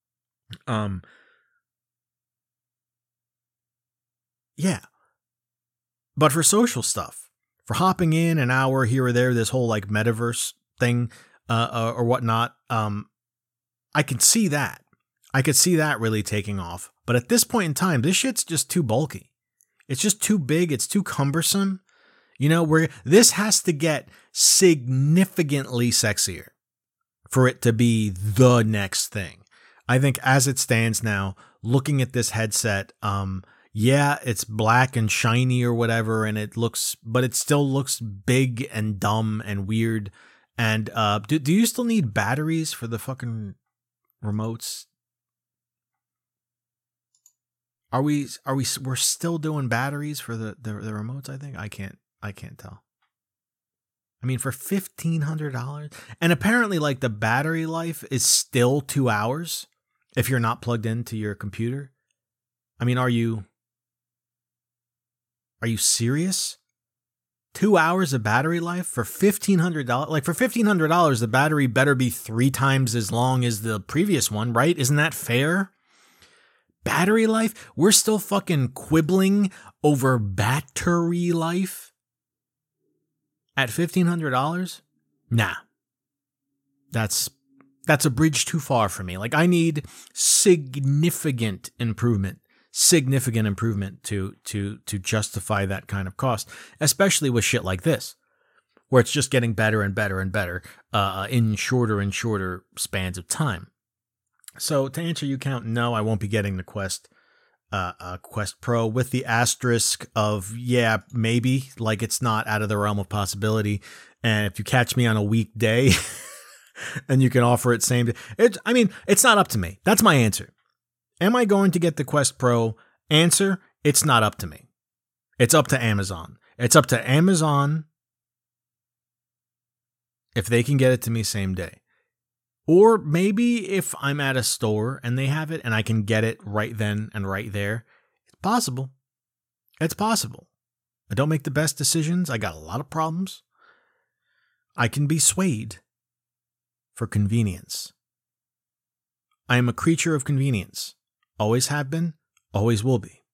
Yeah. But for social stuff, for hopping in an hour here or there, this whole like metaverse thing, or whatnot, I can see that. I could see that really taking off. But at this point in time, this shit's just too bulky. It's just too big. It's too cumbersome. Where this has to get significantly sexier for it to be the next thing. I think as it stands now, looking at this headset, yeah, it's black and shiny or whatever, and but it still looks big and dumb and weird. And do you still need batteries for the fucking remotes? We're still doing batteries for the remotes? I think I can't tell. I mean, for $1,500, and apparently, like, the battery life is still 2 hours if you're not plugged into your computer. I mean, are you serious? 2 hours of battery life for $1,500? Like, for $1,500, the battery better be 3 times as long as the previous one, right? Isn't that fair? Battery life? We're still fucking quibbling over battery life at $1,500? Nah. That's a bridge too far for me. Like, I need significant improvement to justify that kind of cost, especially with shit like this, where it's just getting better and better and better in shorter and shorter spans of time. So to answer you, Count, no, I won't be getting the Quest Pro, with the asterisk of, yeah, maybe, like, it's not out of the realm of possibility. And if you catch me on a weekday and you can offer it same day, it's not up to me. That's my answer. Am I going to get the Quest Pro? Answer, it's not up to me. It's up to Amazon. It's up to Amazon if they can get it to me same day. Or maybe if I'm at a store and they have it and I can get it right then and right there. It's possible. It's possible. I don't make the best decisions. I got a lot of problems. I can be swayed for convenience. I am a creature of convenience. Always have been, always will be.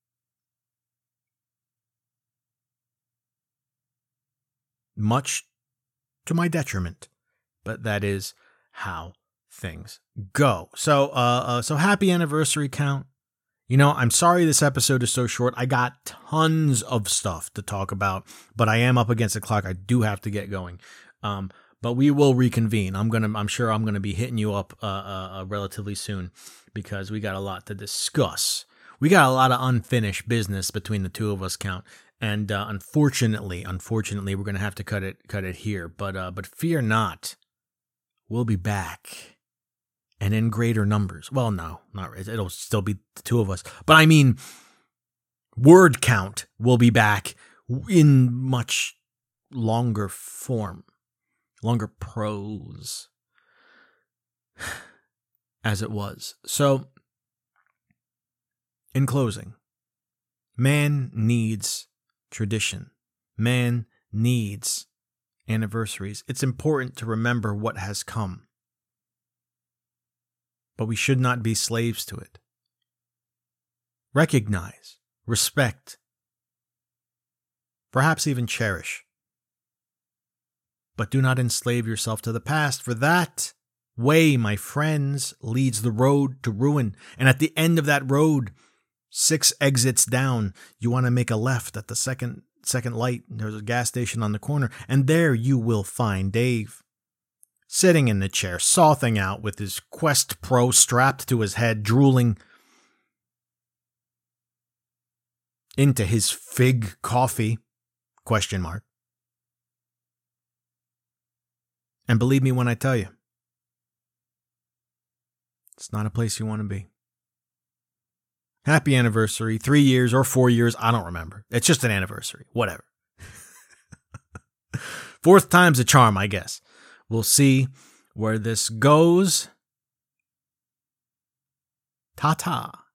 Much to my detriment, but that is how things go. So happy anniversary, Count. I'm sorry this episode is so short. I got tons of stuff to talk about, but I am up against the clock. I do have to get going. But we will reconvene. I'm sure I'm gonna be hitting you up relatively soon, because we got a lot to discuss. We got a lot of unfinished business between the two of us, Count. And unfortunately, we're gonna have to cut it here. But fear not. We'll be back, and in greater numbers. Well, no, not really. It'll still be the two of us. But I mean, word count will be back in much longer form, longer prose, as it was. So, in closing, man needs tradition. Man needs anniversaries. It's important to remember what has come, but we should not be slaves to it. Recognize, respect, perhaps even cherish, but do not enslave yourself to the past, for that way, my friends, leads the road to ruin. And at the end of that road, 6 exits down, you want to make a left at the second light. There's a gas station on the corner, and there you will find Dave, sitting in the chair, soughing out with his Quest Pro strapped to his head, drooling into his fig coffee, ? And believe me when I tell you, it's not a place you want to be. Happy anniversary. 3 years or 4 years. I don't remember. It's just an anniversary. Whatever. Fourth time's a charm, I guess. We'll see where this goes. Ta-ta.